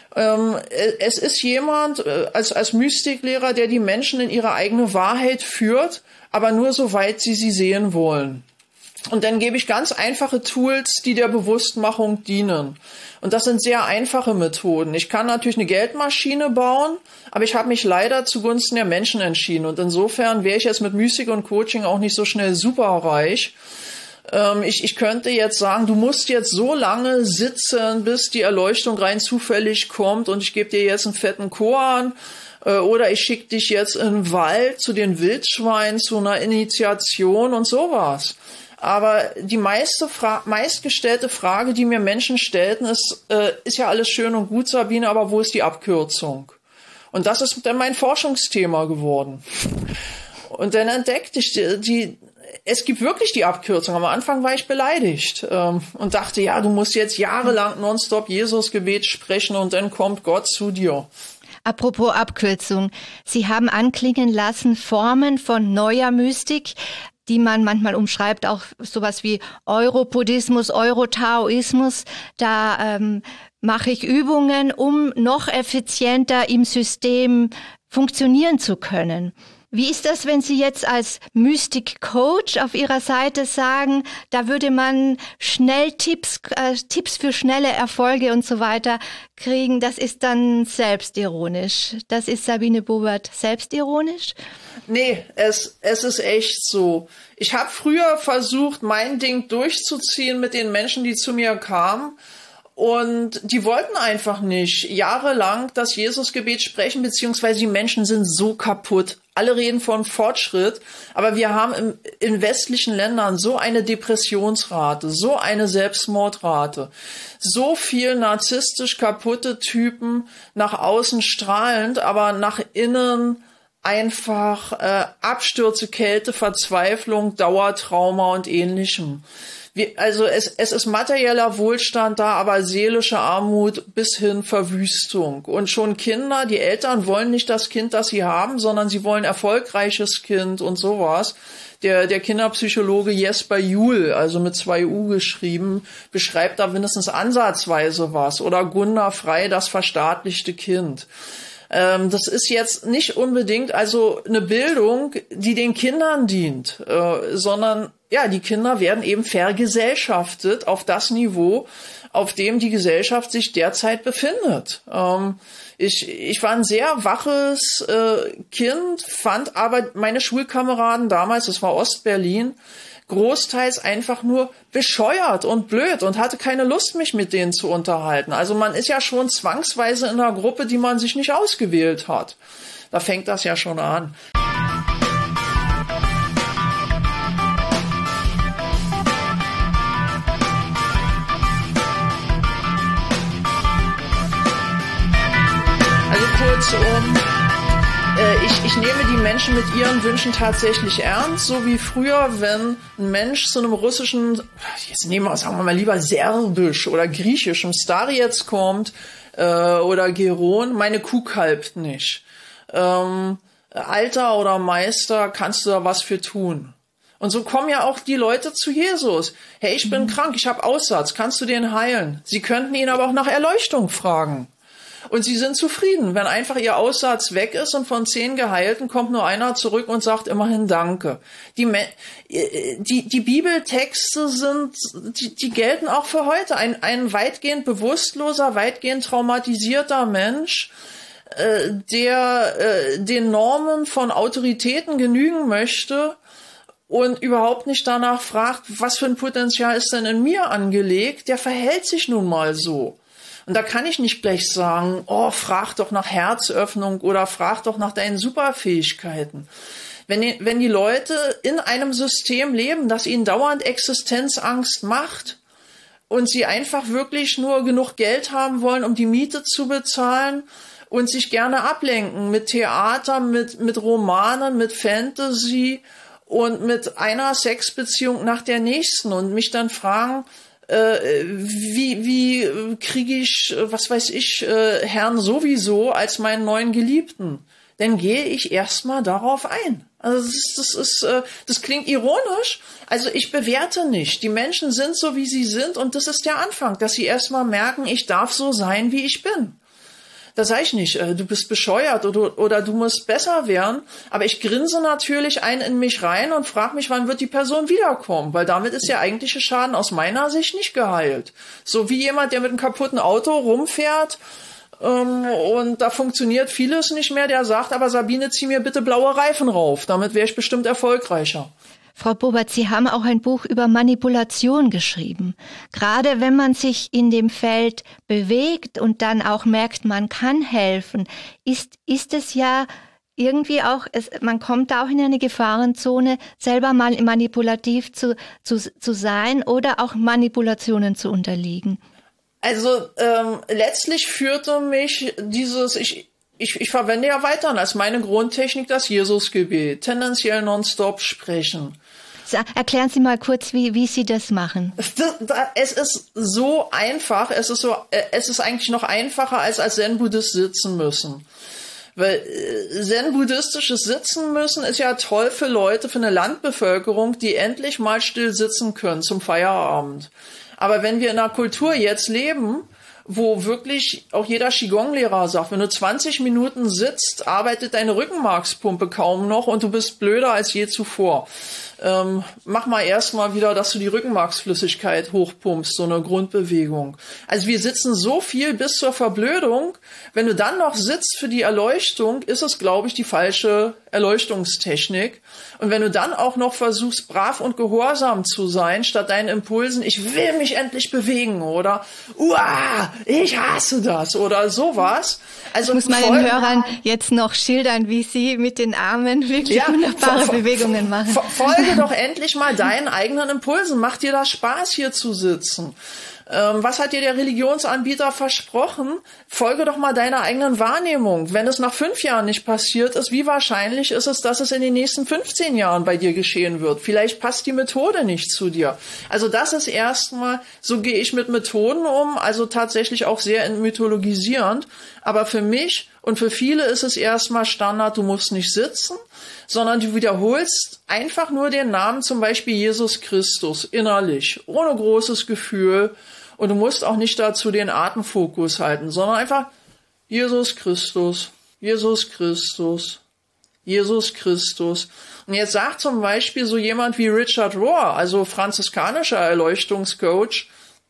Es ist jemand als Mystiklehrer, der die Menschen in ihre eigene Wahrheit führt, aber nur soweit sie sehen wollen. Und dann gebe ich ganz einfache Tools, die der Bewusstmachung dienen. Und das sind sehr einfache Methoden. Ich kann natürlich eine Geldmaschine bauen, aber ich habe mich leider zugunsten der Menschen entschieden. Und insofern wäre ich jetzt mit Mystik und Coaching auch nicht so schnell superreich. Ich könnte jetzt sagen, du musst jetzt so lange sitzen, bis die Erleuchtung rein zufällig kommt und ich gebe dir jetzt einen fetten Koran oder ich schicke dich jetzt in den Wald zu den Wildschweinen, zu einer Initiation und sowas. Aber die meistgestellte Frage, die mir Menschen stellten, ist ja alles schön und gut, Sabine, aber wo ist die Abkürzung? Und das ist dann mein Forschungsthema geworden. Und dann entdeckte ich es gibt wirklich die Abkürzung. Am Anfang war ich beleidigt und dachte, ja, du musst jetzt jahrelang nonstop Jesus-Gebet sprechen und dann kommt Gott zu dir. Apropos Abkürzung. Sie haben anklingen lassen Formen von neuer Mystik, die man manchmal umschreibt, auch sowas wie Europodismus, Eurotaoismus. Da mache ich Übungen, um noch effizienter im System funktionieren zu können. Wie ist das, wenn Sie jetzt als Mystik-Coach auf Ihrer Seite sagen, da würde man schnell Tipps für schnelle Erfolge und so weiter kriegen? Das ist dann selbstironisch. Das ist Sabine Bobert selbstironisch? Nee, es ist echt so. Ich habe früher versucht, mein Ding durchzuziehen mit den Menschen, die zu mir kamen. Und die wollten einfach nicht jahrelang das Jesusgebet sprechen, beziehungsweise die Menschen sind so kaputt. Alle reden von Fortschritt, aber wir haben in westlichen Ländern so eine Depressionsrate, so eine Selbstmordrate, so viel narzisstisch kaputte Typen, nach außen strahlend, aber nach innen einfach Abstürze, Kälte, Verzweiflung, Dauertrauma und Ähnlichem. Also es ist materieller Wohlstand da, aber seelische Armut bis hin Verwüstung. Und schon Kinder, die Eltern wollen nicht das Kind, das sie haben, sondern sie wollen erfolgreiches Kind und sowas. Der Kinderpsychologe Jesper Juhl, also mit 2 U geschrieben, beschreibt da mindestens ansatzweise was. Oder Gunda Frey, das verstaatlichte Kind. Das ist jetzt nicht unbedingt also eine Bildung, die den Kindern dient, sondern ja, die Kinder werden eben vergesellschaftet auf das Niveau, auf dem die Gesellschaft sich derzeit befindet. Ich war ein sehr waches Kind, fand aber meine Schulkameraden damals, das war Ostberlin, großteils einfach nur bescheuert und blöd und hatte keine Lust, mich mit denen zu unterhalten. Also man ist ja schon zwangsweise in einer Gruppe, die man sich nicht ausgewählt hat. Da fängt das ja schon an. Also kurzum, ich nehme die Menschen mit ihren Wünschen tatsächlich ernst, so wie früher, wenn ein Mensch zu einem russischen, jetzt sagen wir mal lieber serbisch oder griechischem Starets kommt oder Geron, meine Kuh kalbt nicht. Alter oder Meister, kannst du da was für tun? Und so kommen ja auch die Leute zu Jesus. Hey, ich bin krank, ich habe Aussatz, kannst du den heilen? Sie könnten ihn aber auch nach Erleuchtung fragen. Und sie sind zufrieden, wenn einfach ihr Aussatz weg ist und von 10 Geheilten kommt nur einer zurück und sagt immerhin Danke. Die Bibeltexte die gelten auch für heute. Ein weitgehend bewusstloser, weitgehend traumatisierter Mensch, der den Normen von Autoritäten genügen möchte und überhaupt nicht danach fragt, was für ein Potenzial ist denn in mir angelegt, der verhält sich nun mal so. Und da kann ich nicht gleich sagen, oh, frag doch nach Herzöffnung oder frag doch nach deinen Superfähigkeiten. Wenn die Leute in einem System leben, das ihnen dauernd Existenzangst macht und sie einfach wirklich nur genug Geld haben wollen, um die Miete zu bezahlen und sich gerne ablenken mit Theater, mit Romanen, mit Fantasy und mit einer Sexbeziehung nach der nächsten und mich dann fragen, wie kriege ich, was weiß ich, Herrn sowieso als meinen neuen Geliebten? Dann gehe ich erstmal darauf ein. Also das klingt ironisch. Also ich bewerte nicht. Die Menschen sind so, wie sie sind und das ist der Anfang, dass sie erstmal merken, ich darf so sein, wie ich bin. Da sage ich nicht, du bist bescheuert oder du musst besser werden, aber ich grinse natürlich in mich rein und frage mich, wann wird die Person wiederkommen, weil damit ist der eigentliche Schaden aus meiner Sicht nicht geheilt. So wie jemand, der mit einem kaputten Auto rumfährt und da funktioniert vieles nicht mehr, der sagt, aber Sabine, zieh mir bitte blaue Reifen rauf, damit wäre ich bestimmt erfolgreicher. Frau Bobert, Sie haben auch ein Buch über Manipulation geschrieben. Gerade wenn man sich in dem Feld bewegt und dann auch merkt, man kann helfen, ist es ja irgendwie auch, man kommt da auch in eine Gefahrenzone, selber mal manipulativ zu sein oder auch Manipulationen zu unterliegen. Also letztlich führte mich dieses, ich verwende ja weiterhin als meine Grundtechnik das Jesusgebet, tendenziell nonstop sprechen. Erklären Sie mal kurz, wie Sie das machen. Es ist so einfach, es ist eigentlich noch einfacher als Zen-Buddhist sitzen müssen. Weil Zen-Buddhistisches Sitzen müssen ist ja toll für Leute, für eine Landbevölkerung, die endlich mal still sitzen können zum Feierabend. Aber wenn wir in einer Kultur jetzt leben, wo wirklich auch jeder Qigong-Lehrer sagt, wenn du 20 Minuten sitzt, arbeitet deine Rückenmarkspumpe kaum noch und du bist blöder als je zuvor. mach mal erstmal wieder, dass du die Rückenmarksflüssigkeit hochpumpst, so eine Grundbewegung. Also wir sitzen so viel bis zur Verblödung. Wenn du dann noch sitzt für die Erleuchtung, ist es, glaube ich, die falsche Erleuchtungstechnik. Und wenn du dann auch noch versuchst, brav und gehorsam zu sein, statt deinen Impulsen, ich will mich endlich bewegen oder uah, ich hasse das oder sowas. Also ich muss meinen Hörern jetzt noch schildern, wie sie mit den Armen wirklich wunderbare Bewegungen machen. Folge doch endlich mal deinen eigenen Impulsen. Macht dir das Spaß, hier zu sitzen? Was hat dir der Religionsanbieter versprochen? Folge doch mal deiner eigenen Wahrnehmung. Wenn es nach 5 Jahren nicht passiert ist, wie wahrscheinlich ist es, dass es in den nächsten 15 Jahren bei dir geschehen wird? Vielleicht passt die Methode nicht zu dir. Also das ist erstmal, so gehe ich mit Methoden um, also tatsächlich auch sehr mythologisierend. Aber für mich und für viele ist es erstmal Standard, du musst nicht sitzen, sondern du wiederholst einfach nur den Namen, zum Beispiel Jesus Christus, innerlich, ohne großes Gefühl. Und du musst auch nicht dazu den Atemfokus halten, sondern einfach Jesus Christus, Jesus Christus, Jesus Christus. Und jetzt sagt zum Beispiel so jemand wie Richard Rohr, also franziskanischer Erleuchtungscoach,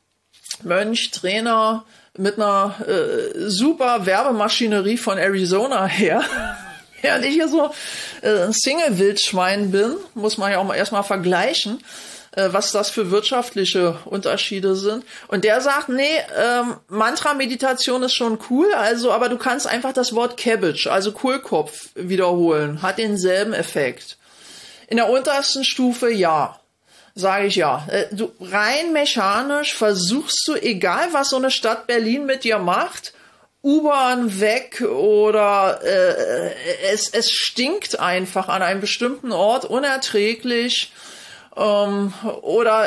Mönch, Trainer, mit einer super Werbemaschinerie von Arizona her, während ich hier so ein Single-Wildschwein bin, muss man ja auch mal erstmal vergleichen, was das für wirtschaftliche Unterschiede sind. Und der sagt, nee, Mantra-Meditation ist schon cool, also, aber du kannst einfach das Wort Cabbage, also Kohlkopf, wiederholen. Hat denselben Effekt. In der untersten Stufe ja. Sage ich ja. Du rein mechanisch versuchst du, egal was so eine Stadt Berlin mit dir macht, U-Bahn weg oder es stinkt einfach an einem bestimmten Ort unerträglich oder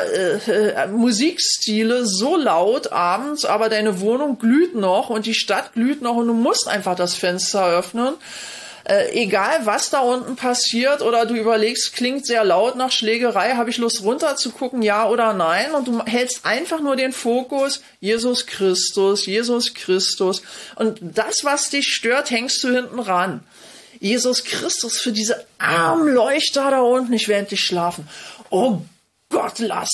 Musikstile so laut abends, aber deine Wohnung glüht noch und die Stadt glüht noch und du musst einfach das Fenster öffnen. Egal, was da unten passiert oder du überlegst, klingt sehr laut nach Schlägerei, habe ich Lust runter zu gucken, ja oder nein? Und du hältst einfach nur den Fokus, Jesus Christus, Jesus Christus. Und das, was dich stört, hängst du hinten ran. Jesus Christus für diese armen Leuchter da unten, ich will endlich schlafen. Oh Gott, lass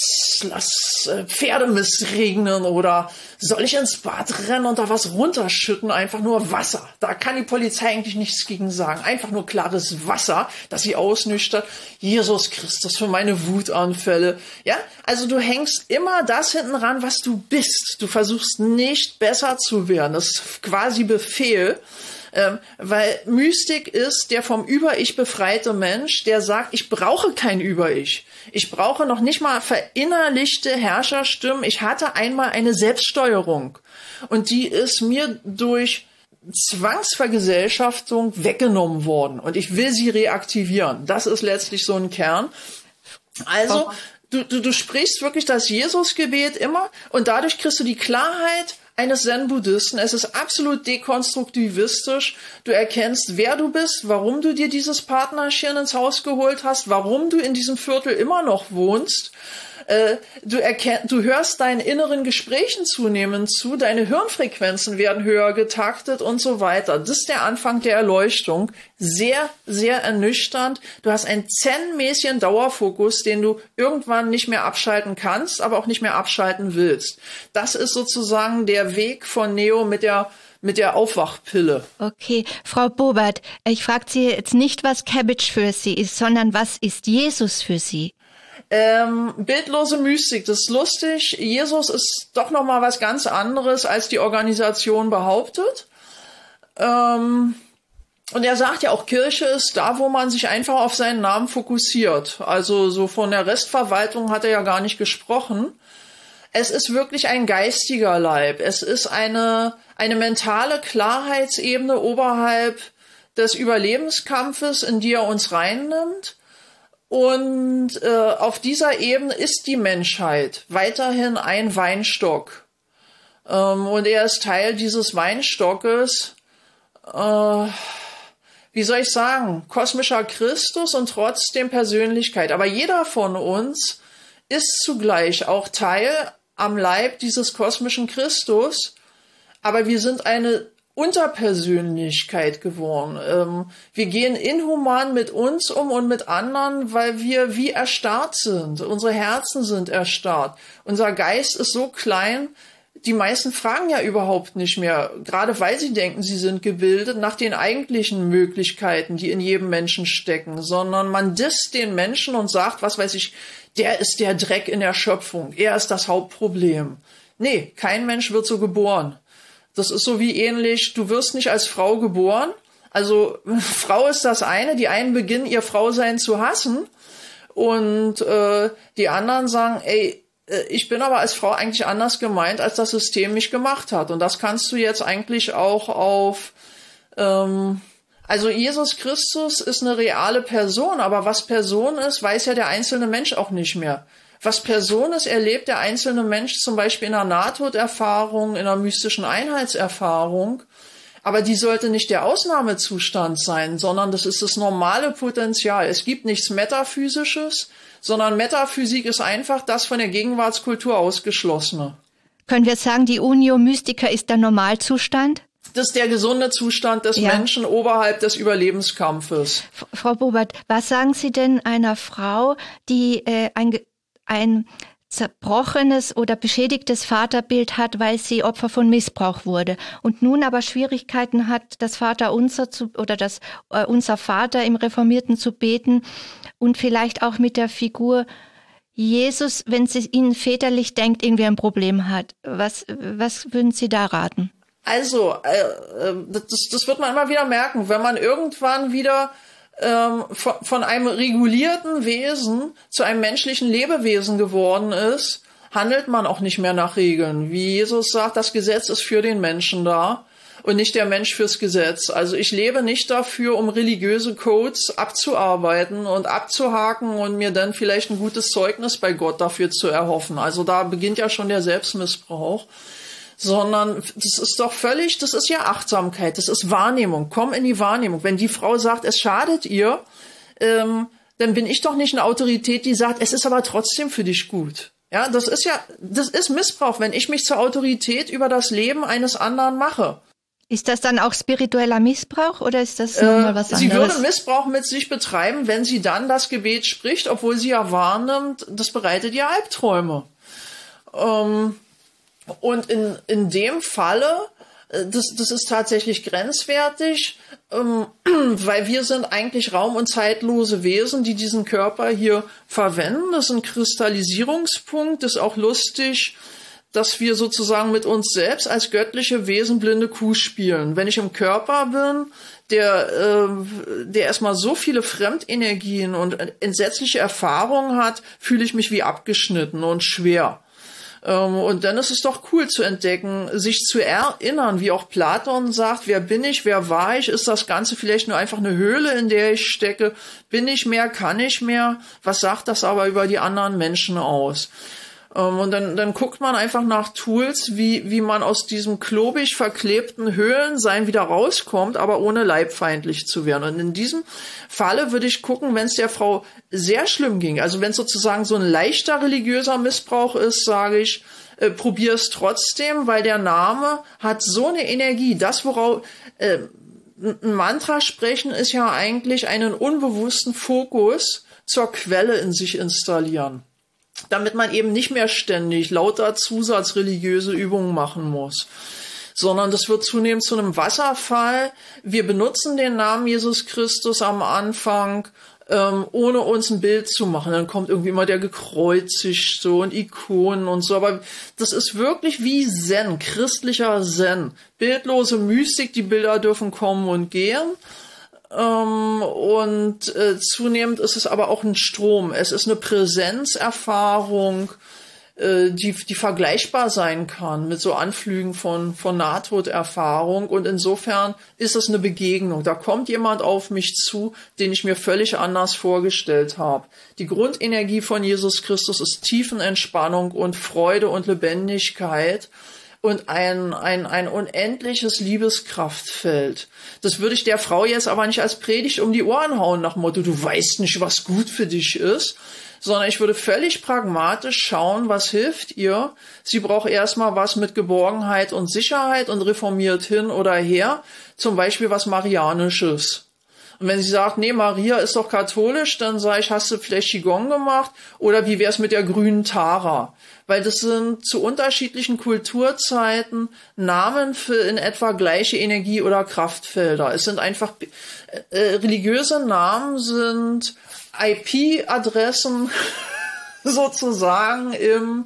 Pferdemist regnen oder soll ich ins Bad rennen und da was runterschütten? Einfach nur Wasser. Da kann die Polizei eigentlich nichts gegen sagen. Einfach nur klares Wasser, das sie ausnüchtert. Jesus Christus für meine Wutanfälle. Ja, also du hängst immer das hinten ran, was du bist. Du versuchst nicht besser zu werden. Das ist quasi Befehl. Weil Mystik ist der vom Über-Ich befreite Mensch, der sagt, ich brauche kein Über-Ich. Ich brauche noch nicht mal verinnerlichte Herrscherstimmen. Ich hatte einmal eine Selbststeuerung und die ist mir durch Zwangsvergesellschaftung weggenommen worden und ich will sie reaktivieren. Das ist letztlich so ein Kern. Also du sprichst wirklich das Jesusgebet immer und dadurch kriegst du die Klarheit eines Zen-Buddhisten. Es ist absolut dekonstruktivistisch. Du erkennst, wer du bist, warum du dir dieses Partnerchen ins Haus geholt hast, warum du in diesem Viertel immer noch wohnst. Du hörst deinen inneren Gesprächen zunehmend zu, deine Hirnfrequenzen werden höher getaktet und so weiter. Das ist der Anfang der Erleuchtung. Sehr, sehr ernüchternd. Du hast einen zen-mäßigen Dauerfokus, den du irgendwann nicht mehr abschalten kannst, aber auch nicht mehr abschalten willst. Das ist sozusagen der Weg von Neo mit der Aufwachpille. Okay, Frau Bobert, ich frage Sie jetzt nicht, was Cabbage für Sie ist, sondern was ist Jesus für Sie? Bildlose Mystik, das ist lustig. Jesus ist doch noch mal was ganz anderes, als die Organisation behauptet. Und er sagt ja auch, Kirche ist da, wo man sich einfach auf seinen Namen fokussiert. Also so von der Restverwaltung hat er ja gar nicht gesprochen. Es ist wirklich ein geistiger Leib. Es ist eine mentale Klarheitsebene oberhalb des Überlebenskampfes, in die er uns reinnimmt. Und auf dieser Ebene ist die Menschheit weiterhin ein Weinstock. Und er ist Teil dieses Weinstockes, wie soll ich sagen, kosmischer Christus und trotzdem Persönlichkeit. Aber jeder von uns ist zugleich auch Teil am Leib dieses kosmischen Christus. Aber wir sind eine Unterpersönlichkeit geworden. Wir gehen inhuman mit uns um und mit anderen, weil wir wie erstarrt sind. Unsere Herzen sind erstarrt. Unser Geist ist so klein. Die meisten fragen ja überhaupt nicht mehr, gerade weil sie denken, sie sind gebildet, nach den eigentlichen Möglichkeiten, die in jedem Menschen stecken, sondern man disst den Menschen und sagt, was weiß ich, der ist der Dreck in der Schöpfung, er ist das Hauptproblem. Nee, kein Mensch wird so geboren. Das ist so wie ähnlich, du wirst nicht als Frau geboren. Also Frau ist das eine, die einen beginnen ihr Frausein zu hassen und die anderen sagen, ey, ich bin aber als Frau eigentlich anders gemeint, als das System mich gemacht hat. Und das kannst du jetzt eigentlich auch auf, also Jesus Christus ist eine reale Person, aber was Person ist, weiß ja der einzelne Mensch auch nicht mehr. Was Person ist, erlebt der einzelne Mensch zum Beispiel in einer Nahtoderfahrung, in einer mystischen Einheitserfahrung. Aber die sollte nicht der Ausnahmezustand sein, sondern das ist das normale Potenzial. Es gibt nichts Metaphysisches, sondern Metaphysik ist einfach das von der Gegenwartskultur Ausgeschlossene. Können wir sagen, die Unio Mystica ist der Normalzustand? Das ist der gesunde Zustand des Menschen oberhalb des Überlebenskampfes. Frau Bobert, was sagen Sie denn einer Frau, die ein zerbrochenes oder beschädigtes Vaterbild hat, weil sie Opfer von Missbrauch wurde und nun aber Schwierigkeiten hat, das Vaterunser unser Vater im Reformierten zu beten und vielleicht auch mit der Figur Jesus, wenn sie ihn väterlich denkt, irgendwie ein Problem hat. Was würden Sie da raten? Also, das wird man immer wieder merken, wenn man irgendwann wieder von einem regulierten Wesen zu einem menschlichen Lebewesen geworden ist, handelt man auch nicht mehr nach Regeln. Wie Jesus sagt, das Gesetz ist für den Menschen da und nicht der Mensch fürs Gesetz. Also ich lebe nicht dafür, um religiöse Codes abzuarbeiten und abzuhaken und mir dann vielleicht ein gutes Zeugnis bei Gott dafür zu erhoffen. Also da beginnt ja schon der Selbstmissbrauch. Sondern das ist doch völlig, das ist ja Achtsamkeit, das ist Wahrnehmung, komm in die Wahrnehmung. Wenn die Frau sagt, es schadet ihr, dann bin ich doch nicht eine Autorität, die sagt, es ist aber trotzdem für dich gut. Ja, das ist Missbrauch, wenn ich mich zur Autorität über das Leben eines anderen mache. Ist das dann auch spiritueller Missbrauch oder ist das nochmal was anderes? Sie würde Missbrauch mit sich betreiben, wenn sie dann das Gebet spricht, obwohl sie ja wahrnimmt, das bereitet ihr Albträume. Und in dem Falle, das ist tatsächlich grenzwertig, weil wir sind eigentlich raum- und zeitlose Wesen, die diesen Körper hier verwenden. Das ist ein Kristallisierungspunkt, das ist auch lustig, dass wir sozusagen mit uns selbst als göttliche Wesen blinde Kuh spielen. Wenn ich im Körper bin, der erstmal so viele Fremdenergien und entsetzliche Erfahrungen hat, fühle ich mich wie abgeschnitten und schwer. Und dann ist es doch cool zu entdecken, sich zu erinnern, wie auch Platon sagt, wer bin ich, wer war ich, ist das Ganze vielleicht nur einfach eine Höhle, in der ich stecke, bin ich mehr, kann ich mehr, was sagt das aber über die anderen Menschen aus? Und dann guckt man einfach nach Tools, wie man aus diesem klobig verklebten Höhlensein wieder rauskommt, aber ohne leibfeindlich zu werden. Und in diesem Falle würde ich gucken, wenn es der Frau sehr schlimm ging, also wenn es sozusagen so ein leichter religiöser Missbrauch ist, sage ich, probier es trotzdem, weil der Name hat so eine Energie. Das, worauf ein Mantra sprechen, ist ja eigentlich einen unbewussten Fokus zur Quelle in sich installieren, damit man eben nicht mehr ständig lauter zusatzreligiöse Übungen machen muss, sondern das wird zunehmend zu einem Wasserfall. Wir benutzen den Namen Jesus Christus am Anfang, ohne uns ein Bild zu machen. Dann kommt irgendwie immer der Gekreuzigte und Ikonen und so, aber das ist wirklich wie Zen, christlicher Zen. Bildlose Mystik, die Bilder dürfen kommen und gehen. Und zunehmend ist es aber auch ein Strom. Es ist eine Präsenzerfahrung, die vergleichbar sein kann mit so Anflügen von Nahtoderfahrung. Und insofern ist es eine Begegnung. Da kommt jemand auf mich zu, den ich mir völlig anders vorgestellt habe. Die Grundenergie von Jesus Christus ist Tiefenentspannung und Freude und Lebendigkeit. Und ein unendliches Liebeskraftfeld. Das würde ich der Frau jetzt aber nicht als Predigt um die Ohren hauen nach dem Motto, du weißt nicht, was gut für dich ist, sondern ich würde völlig pragmatisch schauen, was hilft ihr. Sie braucht erstmal was mit Geborgenheit und Sicherheit und reformiert hin oder her, zum Beispiel was Marianisches. Und wenn sie sagt, nee, Maria ist doch katholisch, dann sage ich, hast du vielleicht Qigong gemacht? Oder wie wär's mit der grünen Tara? Weil das sind zu unterschiedlichen Kulturzeiten Namen für in etwa gleiche Energie- oder Kraftfelder. Es sind einfach, religiöse Namen sind IP-Adressen sozusagen im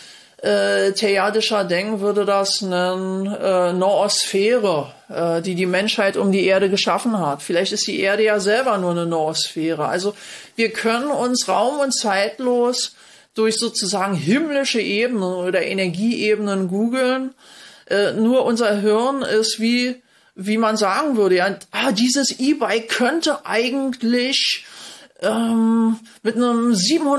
Theadischer Denken würde das nennen Noosphäre, die die Menschheit um die Erde geschaffen hat. Vielleicht ist die Erde ja selber nur eine Noosphäre. Also wir können uns raum- und zeitlos durch sozusagen himmlische Ebenen oder Energieebenen googeln. Nur unser Hirn ist wie man sagen würde, ja, dieses E-Bike könnte eigentlich mit einem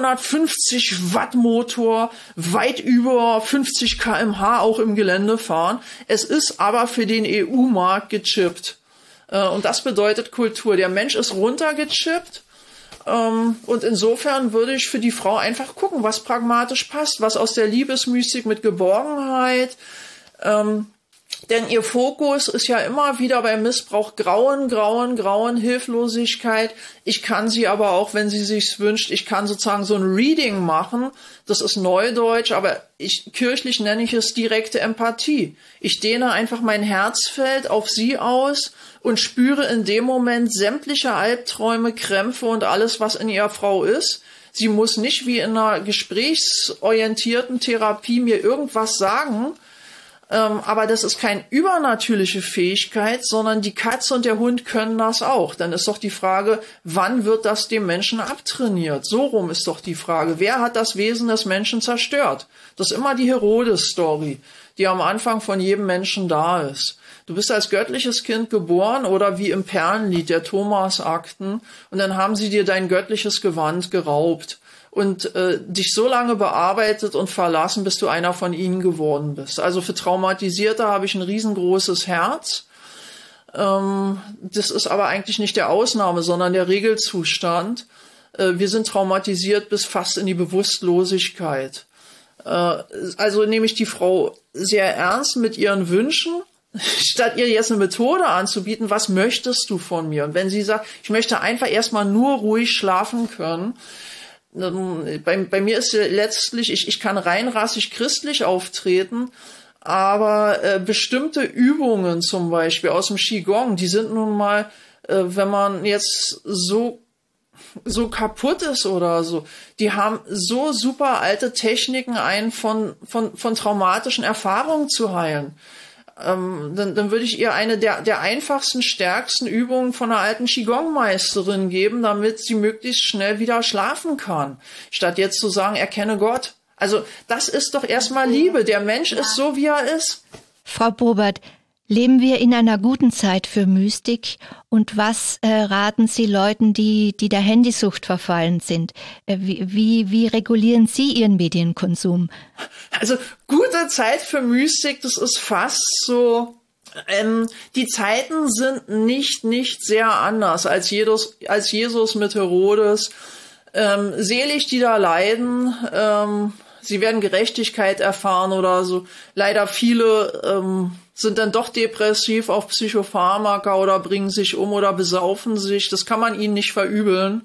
750 Watt Motor weit über 50 km/h auch im Gelände fahren. Es ist aber für den EU-Markt gechippt. Und das bedeutet Kultur. Der Mensch ist runtergechippt. Und insofern würde ich für die Frau einfach gucken, was pragmatisch passt, was aus der Liebesmystik mit Geborgenheit, denn ihr Fokus ist ja immer wieder beim Missbrauch Grauen, Hilflosigkeit. Ich kann sie aber auch, wenn sie sich's wünscht, ich kann sozusagen so ein Reading machen. Das ist Neudeutsch, aber kirchlich nenne ich es direkte Empathie. Ich dehne einfach mein Herzfeld auf sie aus und spüre in dem Moment sämtliche Albträume, Krämpfe und alles, was in ihrer Frau ist. Sie muss nicht wie in einer gesprächsorientierten Therapie mir irgendwas sagen, aber das ist keine übernatürliche Fähigkeit, sondern die Katze und der Hund können das auch. Dann ist doch die Frage, wann wird das dem Menschen abtrainiert? So rum ist doch die Frage. Wer hat das Wesen des Menschen zerstört? Das ist immer die Herodes-Story, die am Anfang von jedem Menschen da ist. Du bist als göttliches Kind geboren oder wie im Perlenlied der Thomas-Akten und dann haben sie dir dein göttliches Gewand geraubt und dich so lange bearbeitet und verlassen, bis du einer von ihnen geworden bist. Also für Traumatisierte habe ich ein riesengroßes Herz. Das ist aber eigentlich nicht der Ausnahme, sondern der Regelzustand. Wir sind traumatisiert bis fast in die Bewusstlosigkeit. Also nehme ich die Frau sehr ernst mit ihren Wünschen, statt ihr jetzt eine Methode anzubieten, was möchtest du von mir? Und wenn sie sagt, ich möchte einfach erstmal nur ruhig schlafen können, bei mir ist letztlich, ich kann rein rassig christlich auftreten, aber bestimmte Übungen zum Beispiel aus dem Qigong, die sind nun mal, wenn man jetzt so kaputt ist oder so, die haben so super alte Techniken von traumatischen Erfahrungen zu heilen. Dann würde ich ihr eine der einfachsten, stärksten Übungen von einer alten Qigong-Meisterin geben, damit sie möglichst schnell wieder schlafen kann. Statt jetzt zu sagen, erkenne Gott. Also das ist doch erstmal Liebe. Der Mensch ist so, wie er ist. Frau Probert, leben wir in einer guten Zeit für Mystik? Und was raten Sie Leuten, die der Handysucht verfallen sind? Wie regulieren Sie Ihren Medienkonsum? Also gute Zeit für Mystik, das ist fast so, die Zeiten sind nicht sehr anders als Jesus mit Herodes. Selig, die da leiden, sie werden Gerechtigkeit erfahren oder so. Leider viele sind dann doch depressiv auf Psychopharmaka oder bringen sich um oder besaufen sich. Das kann man ihnen nicht verübeln.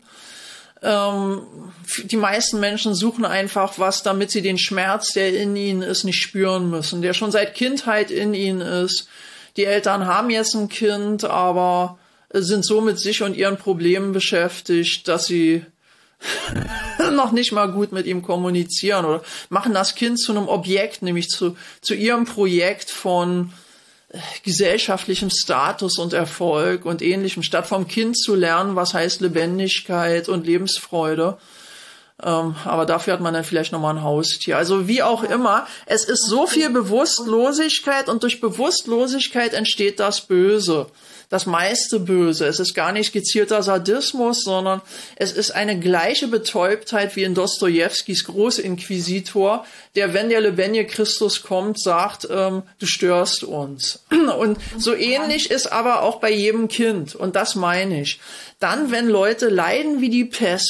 Die meisten Menschen suchen einfach was, damit sie den Schmerz, der in ihnen ist, nicht spüren müssen, der schon seit Kindheit in ihnen ist. Die Eltern haben jetzt ein Kind, aber sind so mit sich und ihren Problemen beschäftigt, dass sie noch nicht mal gut mit ihm kommunizieren oder machen das Kind zu einem Objekt, nämlich zu ihrem Projekt von gesellschaftlichem Status und Erfolg und Ähnlichem, statt vom Kind zu lernen, was heißt Lebendigkeit und Lebensfreude. Aber dafür hat man dann vielleicht nochmal ein Haustier. Also wie auch immer, es ist so viel Bewusstlosigkeit und durch Bewusstlosigkeit entsteht das Böse. Das meiste Böse. Es ist gar nicht gezielter Sadismus, sondern es ist eine gleiche Betäubtheit wie in Dostojewskis Großinquisitor, der, wenn der lebendige Christus kommt, sagt, du störst uns. Und so ähnlich ist aber auch bei jedem Kind. Und das meine ich. Dann, wenn Leute leiden wie die Pest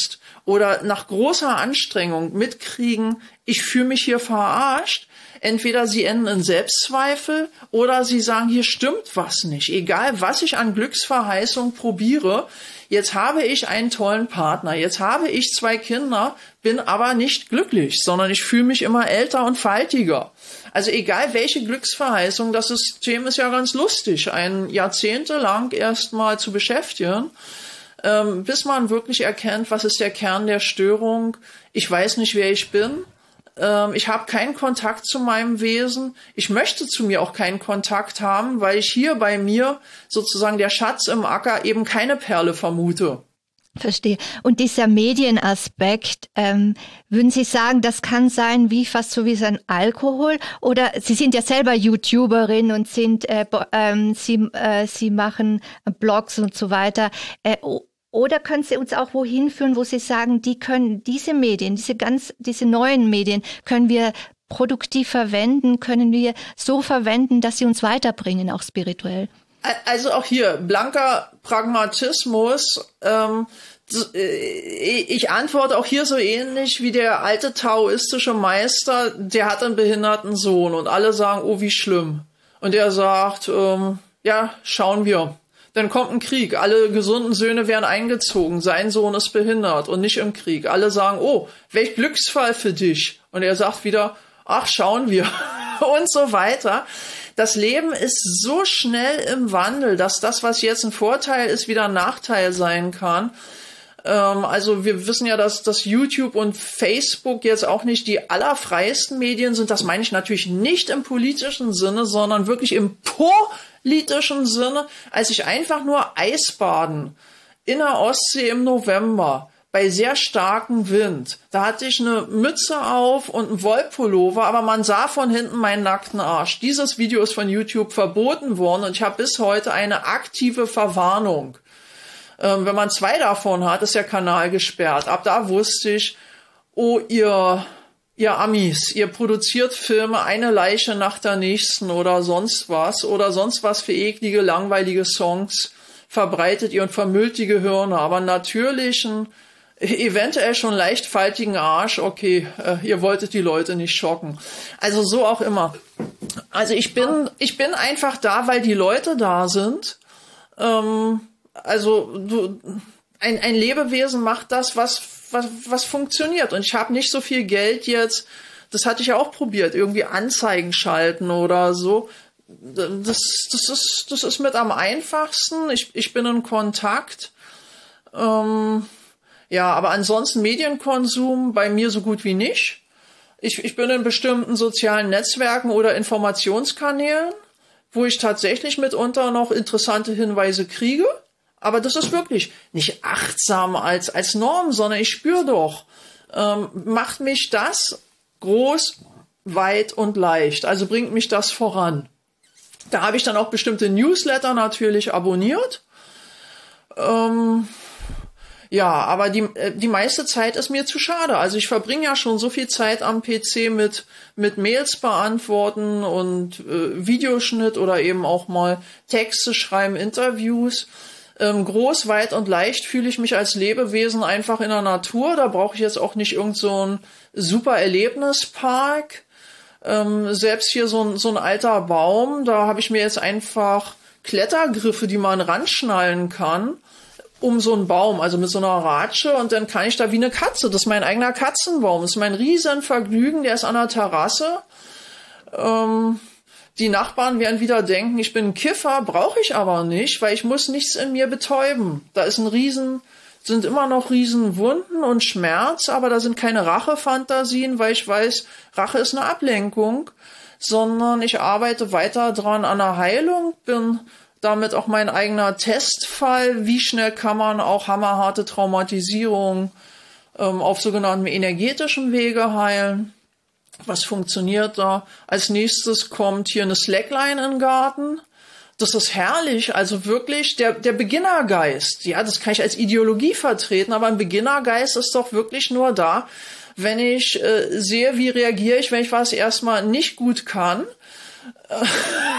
oder nach großer Anstrengung mitkriegen, ich fühle mich hier verarscht, entweder sie enden in Selbstzweifel oder sie sagen, hier stimmt was nicht. Egal, was ich an Glücksverheißung probiere, jetzt habe ich einen tollen Partner, jetzt habe ich 2 Kinder, bin aber nicht glücklich, sondern ich fühle mich immer älter und faltiger. Also egal, welche Glücksverheißung, das System ist ja ganz lustig, einen jahrzehntelang erstmal zu beschäftigen, bis man wirklich erkennt, was ist der Kern der Störung. Ich weiß nicht, wer ich bin. Ich habe keinen Kontakt zu meinem Wesen. Ich möchte zu mir auch keinen Kontakt haben, weil ich hier bei mir sozusagen der Schatz im Acker eben keine Perle vermute. Verstehe. Und dieser Medienaspekt, würden Sie sagen, das kann sein wie fast so wie ein Alkohol? Oder Sie sind ja selber YouTuberin und sind, Sie machen Blogs und so weiter. Oder können Sie uns auch wohin führen, wo Sie sagen, die können diese Medien, diese neuen Medien, können wir produktiv verwenden, können wir so verwenden, dass sie uns weiterbringen, auch spirituell? Also auch hier, blanker Pragmatismus. Ich antworte auch hier so ähnlich wie der alte taoistische Meister, der hat einen behinderten Sohn und alle sagen, oh, wie schlimm. Und er sagt, ja, schauen wir. Dann kommt ein Krieg, alle gesunden Söhne werden eingezogen, sein Sohn ist behindert und nicht im Krieg. Alle sagen, oh, welch Glücksfall für dich. Und er sagt wieder, ach, schauen wir und so weiter. Das Leben ist so schnell im Wandel, dass das, was jetzt ein Vorteil ist, wieder ein Nachteil sein kann. Also wir wissen ja, dass YouTube und Facebook jetzt auch nicht die allerfreiesten Medien sind. Das meine ich natürlich nicht im politischen Sinne, sondern wirklich im politischen Sinne. Als ich einfach nur Eisbaden in der Ostsee im November bei sehr starkem Wind, da hatte ich eine Mütze auf und einen Wollpullover, aber man sah von hinten meinen nackten Arsch. Dieses Video ist von YouTube verboten worden und ich habe bis heute eine aktive Verwarnung. Wenn man 2 davon hat, ist der Kanal gesperrt. Ab da wusste ich, oh, ihr Amis, ihr produziert Filme, eine Leiche nach der nächsten oder sonst was für eklige, langweilige Songs verbreitet ihr und vermüllt die Gehirne. Aber natürlichen, eventuell schon leicht faltigen Arsch, okay, ihr wolltet die Leute nicht schocken. Also so auch immer. Also ich bin einfach da, weil die Leute da sind. Also ein Lebewesen macht das, was funktioniert. Und ich habe nicht so viel Geld jetzt, das hatte ich ja auch probiert, irgendwie Anzeigen schalten oder so. Das ist mit am einfachsten. Ich bin in Kontakt. Ja, aber ansonsten Medienkonsum bei mir so gut wie nicht. Ich bin in bestimmten sozialen Netzwerken oder Informationskanälen, wo ich tatsächlich mitunter noch interessante Hinweise kriege. Aber das ist wirklich nicht achtsam als Norm, sondern ich spüre doch, macht mich das groß, weit und leicht. Also bringt mich das voran. Da habe ich dann auch bestimmte Newsletter natürlich abonniert. Ja, aber die meiste Zeit ist mir zu schade. Also ich verbringe ja schon so viel Zeit am PC mit Mails beantworten und Videoschnitt oder eben auch mal Texte schreiben, Interviews. Groß, weit und leicht fühle ich mich als Lebewesen einfach in der Natur. Da brauche ich jetzt auch nicht irgend so einen super Erlebnispark. Selbst hier so ein alter Baum, da habe ich mir jetzt einfach Klettergriffe, die man ranschnallen kann, um so einen Baum, also mit so einer Ratsche, und dann kann ich da wie eine Katze. Das ist mein eigener Katzenbaum. Das ist mein Riesenvergnügen, der ist an der Terrasse. Die Nachbarn werden wieder denken, ich bin ein Kiffer, brauche ich aber nicht, weil ich muss nichts in mir betäuben. Da ist sind immer noch Riesenwunden und Schmerz, aber da sind keine Rachefantasien, weil ich weiß, Rache ist eine Ablenkung, sondern ich arbeite weiter dran an der Heilung, bin damit auch mein eigener Testfall, wie schnell kann man auch hammerharte Traumatisierung auf sogenanntem energetischen Wege heilen. Was funktioniert da? Als nächstes kommt hier eine Slackline in den Garten. Das ist herrlich, also wirklich der Beginnergeist. Ja, das kann ich als Ideologie vertreten, aber ein Beginnergeist ist doch wirklich nur da, wenn ich sehe, wie reagiere ich, wenn ich was erstmal nicht gut kann.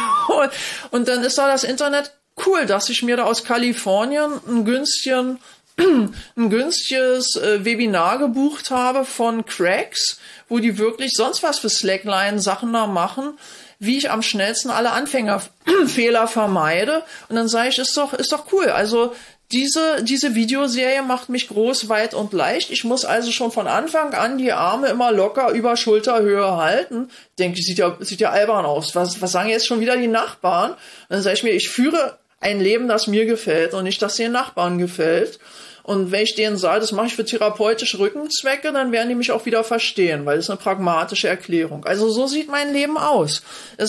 Und dann ist da das Internet cool, dass ich mir da aus Kalifornien einen günstigen ein günstiges Webinar gebucht habe von Cracks, wo die wirklich sonst was für Slackline-Sachen da machen, wie ich am schnellsten alle Anfängerfehler vermeide. Und dann sage ich, ist doch cool. Also diese Videoserie macht mich groß, weit und leicht. Ich muss also schon von Anfang an die Arme immer locker über Schulterhöhe halten. Denke ich, sieht ja albern aus. Was sagen jetzt schon wieder die Nachbarn? Und dann sage ich mir, ich führe ein Leben, das mir gefällt und nicht, das den Nachbarn gefällt. Und wenn ich denen sage, das mache ich für therapeutische Rückenzwecke, dann werden die mich auch wieder verstehen, weil das ist eine pragmatische Erklärung. Also so sieht mein Leben aus.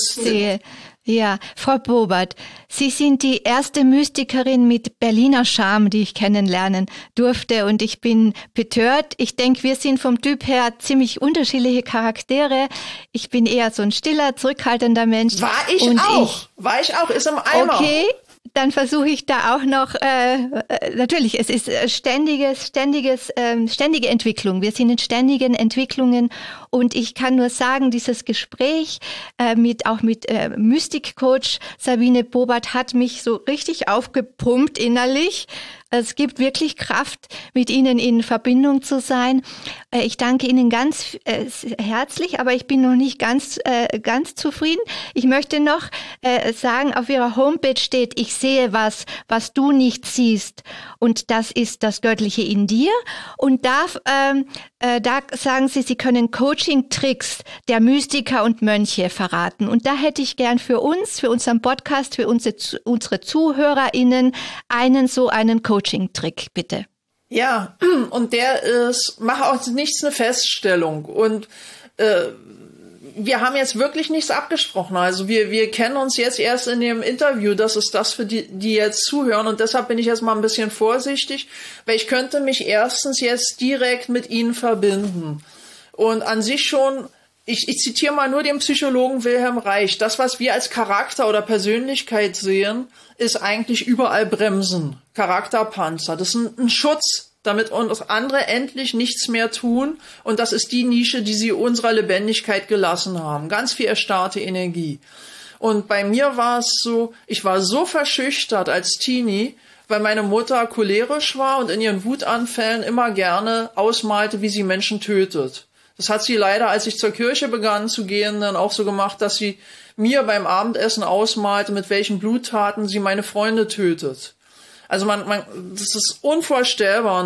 Ja, Frau Bobert, Sie sind die erste Mystikerin mit Berliner Charme, die ich kennenlernen durfte, und ich bin betört. Ich denke, wir sind vom Typ her ziemlich unterschiedliche Charaktere. Ich bin eher so ein stiller, zurückhaltender Mensch. War ich auch, ist im Eimer. Okay. Dann versuche ich da auch noch, natürlich, es ist ständige Entwicklung. Wir sind in ständigen Entwicklungen, und ich kann nur sagen, dieses Gespräch mit Mystik-Coach Sabine Bobert hat mich so richtig aufgepumpt innerlich. Es gibt wirklich Kraft, mit Ihnen in Verbindung zu sein. Ich danke Ihnen ganz herzlich, aber ich bin noch nicht ganz zufrieden. Ich möchte noch sagen, auf Ihrer Homepage steht, ich sehe was du nicht siehst. Und das ist das Göttliche in dir. Und da sagen Sie, Sie können Coaching-Tricks der Mystiker und Mönche verraten. Und da hätte ich gern für unseren Podcast, für unsere ZuhörerInnen einen Coaching-Trick, bitte. Ja, und der ist, mach aus nichts eine Feststellung. Und wir haben jetzt wirklich nichts abgesprochen. Also wir kennen uns jetzt erst in dem Interview. Das ist das für die jetzt zuhören. Und deshalb bin ich jetzt mal ein bisschen vorsichtig, weil ich könnte mich erstens jetzt direkt mit Ihnen verbinden. Und an sich schon, ich zitiere mal nur den Psychologen Wilhelm Reich. Das, was wir als Charakter oder Persönlichkeit sehen, ist eigentlich überall Bremsen, Charakterpanzer. Das ist ein Schutz, damit uns andere endlich nichts mehr tun. Und das ist die Nische, die sie unserer Lebendigkeit gelassen haben. Ganz viel erstarrte Energie. Und bei mir war es so, ich war so verschüchtert als Teenie, weil meine Mutter cholerisch war und in ihren Wutanfällen immer gerne ausmalte, wie sie Menschen tötet. Das hat sie leider, als ich zur Kirche begann zu gehen, dann auch so gemacht, dass sie mir beim Abendessen ausmalte, mit welchen Bluttaten sie meine Freunde tötet. Also das ist unvorstellbar,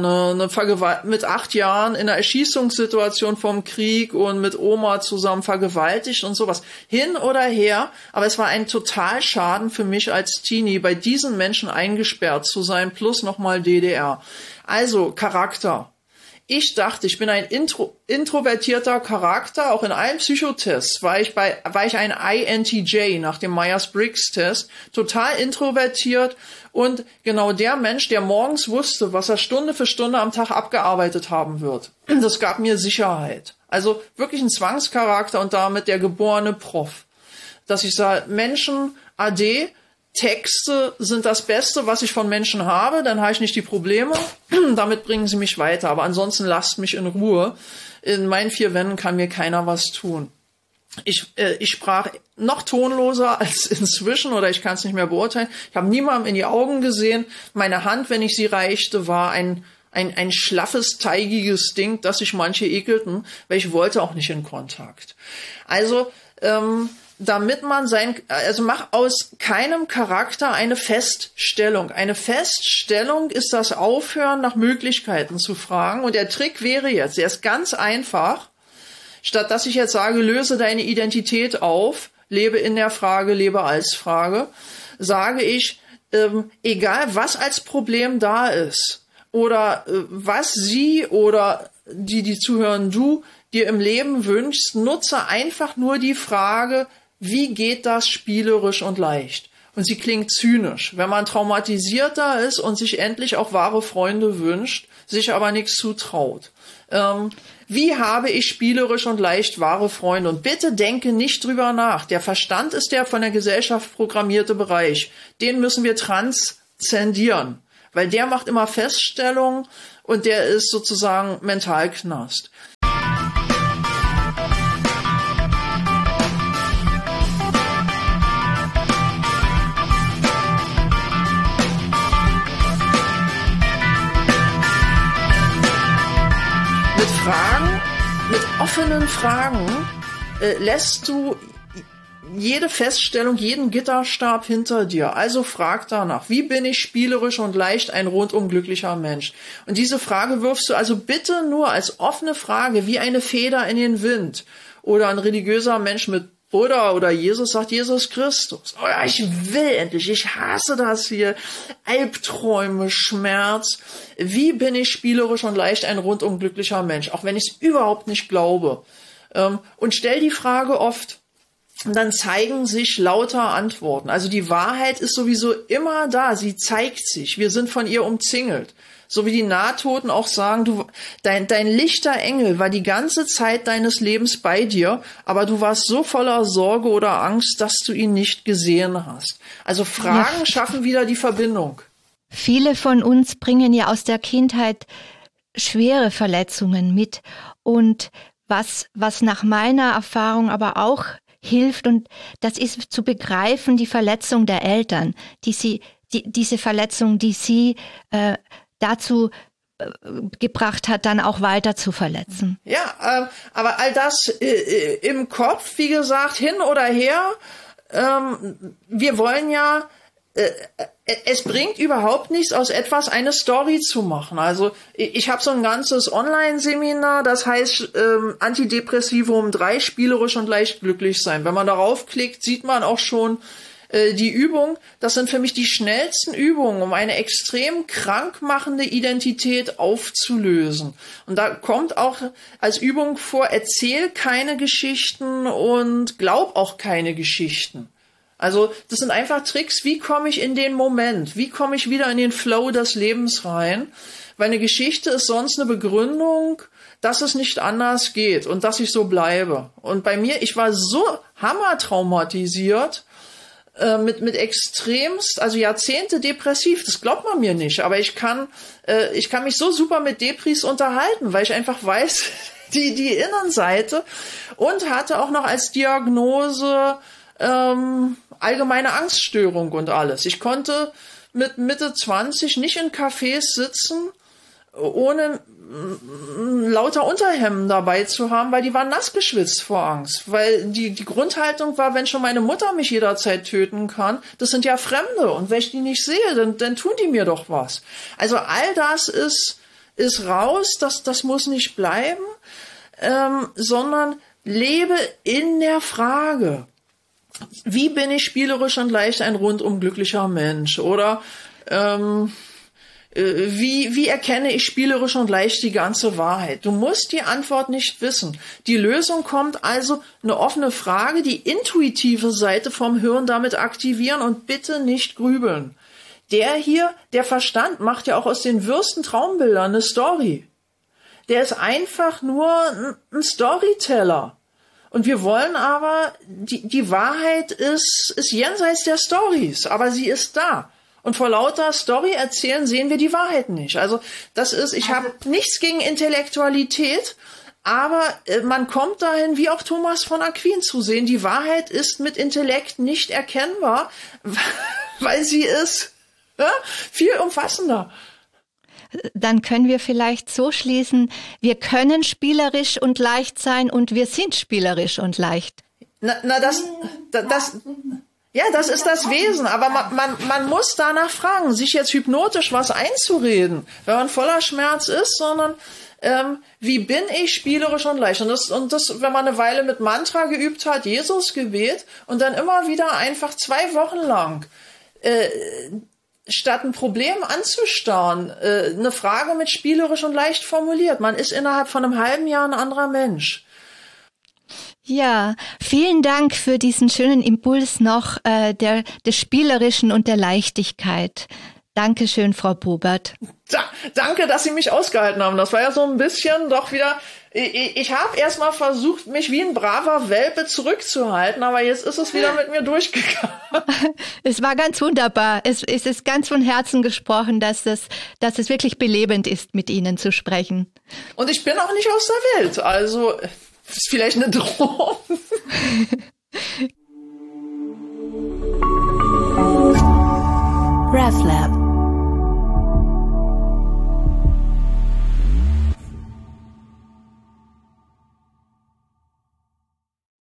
mit 8 Jahren in einer Erschießungssituation vom Krieg und mit Oma zusammen vergewaltigt und sowas. Hin oder her, aber es war ein Totalschaden für mich als Teenie, bei diesen Menschen eingesperrt zu sein, plus nochmal DDR. Also Charakter. Ich dachte, ich bin ein introvertierter Charakter. Auch in allen Psychotests war ich ein INTJ nach dem Myers-Briggs-Test, total introvertiert und genau der Mensch, der morgens wusste, was er Stunde für Stunde am Tag abgearbeitet haben wird. Das gab mir Sicherheit. Also wirklich ein Zwangscharakter und damit der geborene Prof. Dass ich sage, Menschen, AD, Texte sind das Beste, was ich von Menschen habe, dann habe ich nicht die Probleme, damit bringen sie mich weiter, aber ansonsten lasst mich in Ruhe. In meinen 4 Wänden kann mir keiner was tun. Ich sprach noch tonloser als inzwischen, oder ich kann es nicht mehr beurteilen. Ich habe niemandem in die Augen gesehen. Meine Hand, wenn ich sie reichte, war ein schlaffes, teigiges Ding, das sich manche ekelten, weil ich wollte auch nicht in Kontakt. Also, damit man mach aus keinem Charakter eine Feststellung. Eine Feststellung ist das Aufhören, nach Möglichkeiten zu fragen. Und der Trick wäre jetzt, der ist ganz einfach. Statt dass ich jetzt sage, löse deine Identität auf, lebe in der Frage, lebe als Frage, sage ich, egal was als Problem da ist oder was sie oder die zuhören, du dir im Leben wünschst, nutze einfach nur die Frage, wie geht das spielerisch und leicht? Und sie klingt zynisch. Wenn man traumatisierter ist und sich endlich auch wahre Freunde wünscht, sich aber nichts zutraut. Wie habe ich spielerisch und leicht wahre Freunde? Und bitte denke nicht drüber nach. Der Verstand ist der von der Gesellschaft programmierte Bereich. Den müssen wir transzendieren, weil der macht immer Feststellungen und der ist sozusagen Mentalknast. offenen Fragen lässt du jede Feststellung, jeden Gitterstab hinter dir. Also frag danach, wie bin ich spielerisch und leicht ein rundum glücklicher Mensch? Und diese Frage wirfst du also bitte nur als offene Frage, wie eine Feder in den Wind. Oder ein religiöser Mensch mit Buddha oder Jesus sagt Jesus Christus. Oh ja, ich will endlich, ich hasse das hier. Albträume, Schmerz. Wie bin ich spielerisch und leicht ein rundum glücklicher Mensch? Auch wenn ich es überhaupt nicht glaube. Und stell die Frage oft. Und dann zeigen sich lauter Antworten. Also die Wahrheit ist sowieso immer da. Sie zeigt sich. Wir sind von ihr umzingelt. So wie die Nahtoten auch sagen, dein lichter Engel war die ganze Zeit deines Lebens bei dir, aber du warst so voller Sorge oder Angst, dass du ihn nicht gesehen hast. Also Fragen schaffen wieder die Verbindung. Viele von uns bringen ja aus der Kindheit schwere Verletzungen mit. Und was nach meiner Erfahrung aber auch hilft, und das ist zu begreifen, die Verletzung der Eltern, diese Verletzung, die sie dazu gebracht hat, dann auch weiter zu verletzen. Ja, aber all das im Kopf, wie gesagt, hin oder her, wir wollen ja, es bringt überhaupt nichts, aus etwas eine Story zu machen. Also ich habe so ein ganzes Online-Seminar, das heißt Antidepressivum 3, spielerisch und leicht glücklich sein. Wenn man darauf klickt, sieht man auch schon die Übung. Das sind für mich die schnellsten Übungen, um eine extrem krankmachende Identität aufzulösen. Und da kommt auch als Übung vor, erzähl keine Geschichten und glaub auch keine Geschichten. Also das sind einfach Tricks, wie komme ich in den Moment, wie komme ich wieder in den Flow des Lebens rein, weil eine Geschichte ist sonst eine Begründung, dass es nicht anders geht und dass ich so bleibe. Und bei mir, ich war so hammertraumatisiert, mit extremst, also Jahrzehnte depressiv, das glaubt man mir nicht, aber ich kann mich so super mit Depris unterhalten, weil ich einfach weiß, die Innenseite, und hatte auch noch als Diagnose allgemeine Angststörung und alles. Ich konnte mit Mitte 20 nicht in Cafés sitzen, ohne lauter Unterhemden dabei zu haben, weil die waren nass geschwitzt vor Angst. Weil die Grundhaltung war, wenn schon meine Mutter mich jederzeit töten kann, das sind ja Fremde, und wenn ich die nicht sehe, dann tun die mir doch was. Also all das ist raus, das muss nicht bleiben, sondern lebe in der Frage. Wie bin ich spielerisch und leicht ein rundum glücklicher Mensch? Oder wie erkenne ich spielerisch und leicht die ganze Wahrheit? Du musst die Antwort nicht wissen. Die Lösung kommt also, eine offene Frage, die intuitive Seite vom Hirn damit aktivieren und bitte nicht grübeln. Der Verstand macht ja auch aus den wirsten Traumbildern eine Story. Der ist einfach nur ein Storyteller. Und wir wollen aber, die Wahrheit ist jenseits der Stories, aber sie ist da. Und vor lauter Story erzählen sehen wir die Wahrheit nicht. Also ich habe nichts gegen Intellektualität, aber man kommt dahin, wie auch Thomas von Aquin zu sehen, die Wahrheit ist mit Intellekt nicht erkennbar, weil sie ist viel umfassender. Dann können wir vielleicht so schließen, wir können spielerisch und leicht sein und wir sind spielerisch und leicht. Das ist das Wesen, aber man muss danach fragen, sich jetzt hypnotisch was einzureden, wenn man voller Schmerz ist, sondern wie bin ich spielerisch und leicht? Und das, wenn man eine Weile mit Mantra geübt hat, Jesusgebet, und dann immer wieder einfach 2 Wochen lang statt ein Problem anzustarren, eine Frage mit spielerisch und leicht formuliert. Man ist innerhalb von einem halben Jahr ein anderer Mensch. Ja, vielen Dank für diesen schönen Impuls noch des Spielerischen und der Leichtigkeit. Dankeschön, Frau Bobert. Danke, dass Sie mich ausgehalten haben. Das war ja so ein bisschen doch wieder... Ich habe erstmal versucht, mich wie ein braver Welpe zurückzuhalten, aber jetzt ist es wieder mit mir durchgegangen. Es war ganz wunderbar. Es ist ganz von Herzen gesprochen, dass es wirklich belebend ist, mit Ihnen zu sprechen. Und ich bin auch nicht aus der Welt, also ist vielleicht eine Drohung. RevLab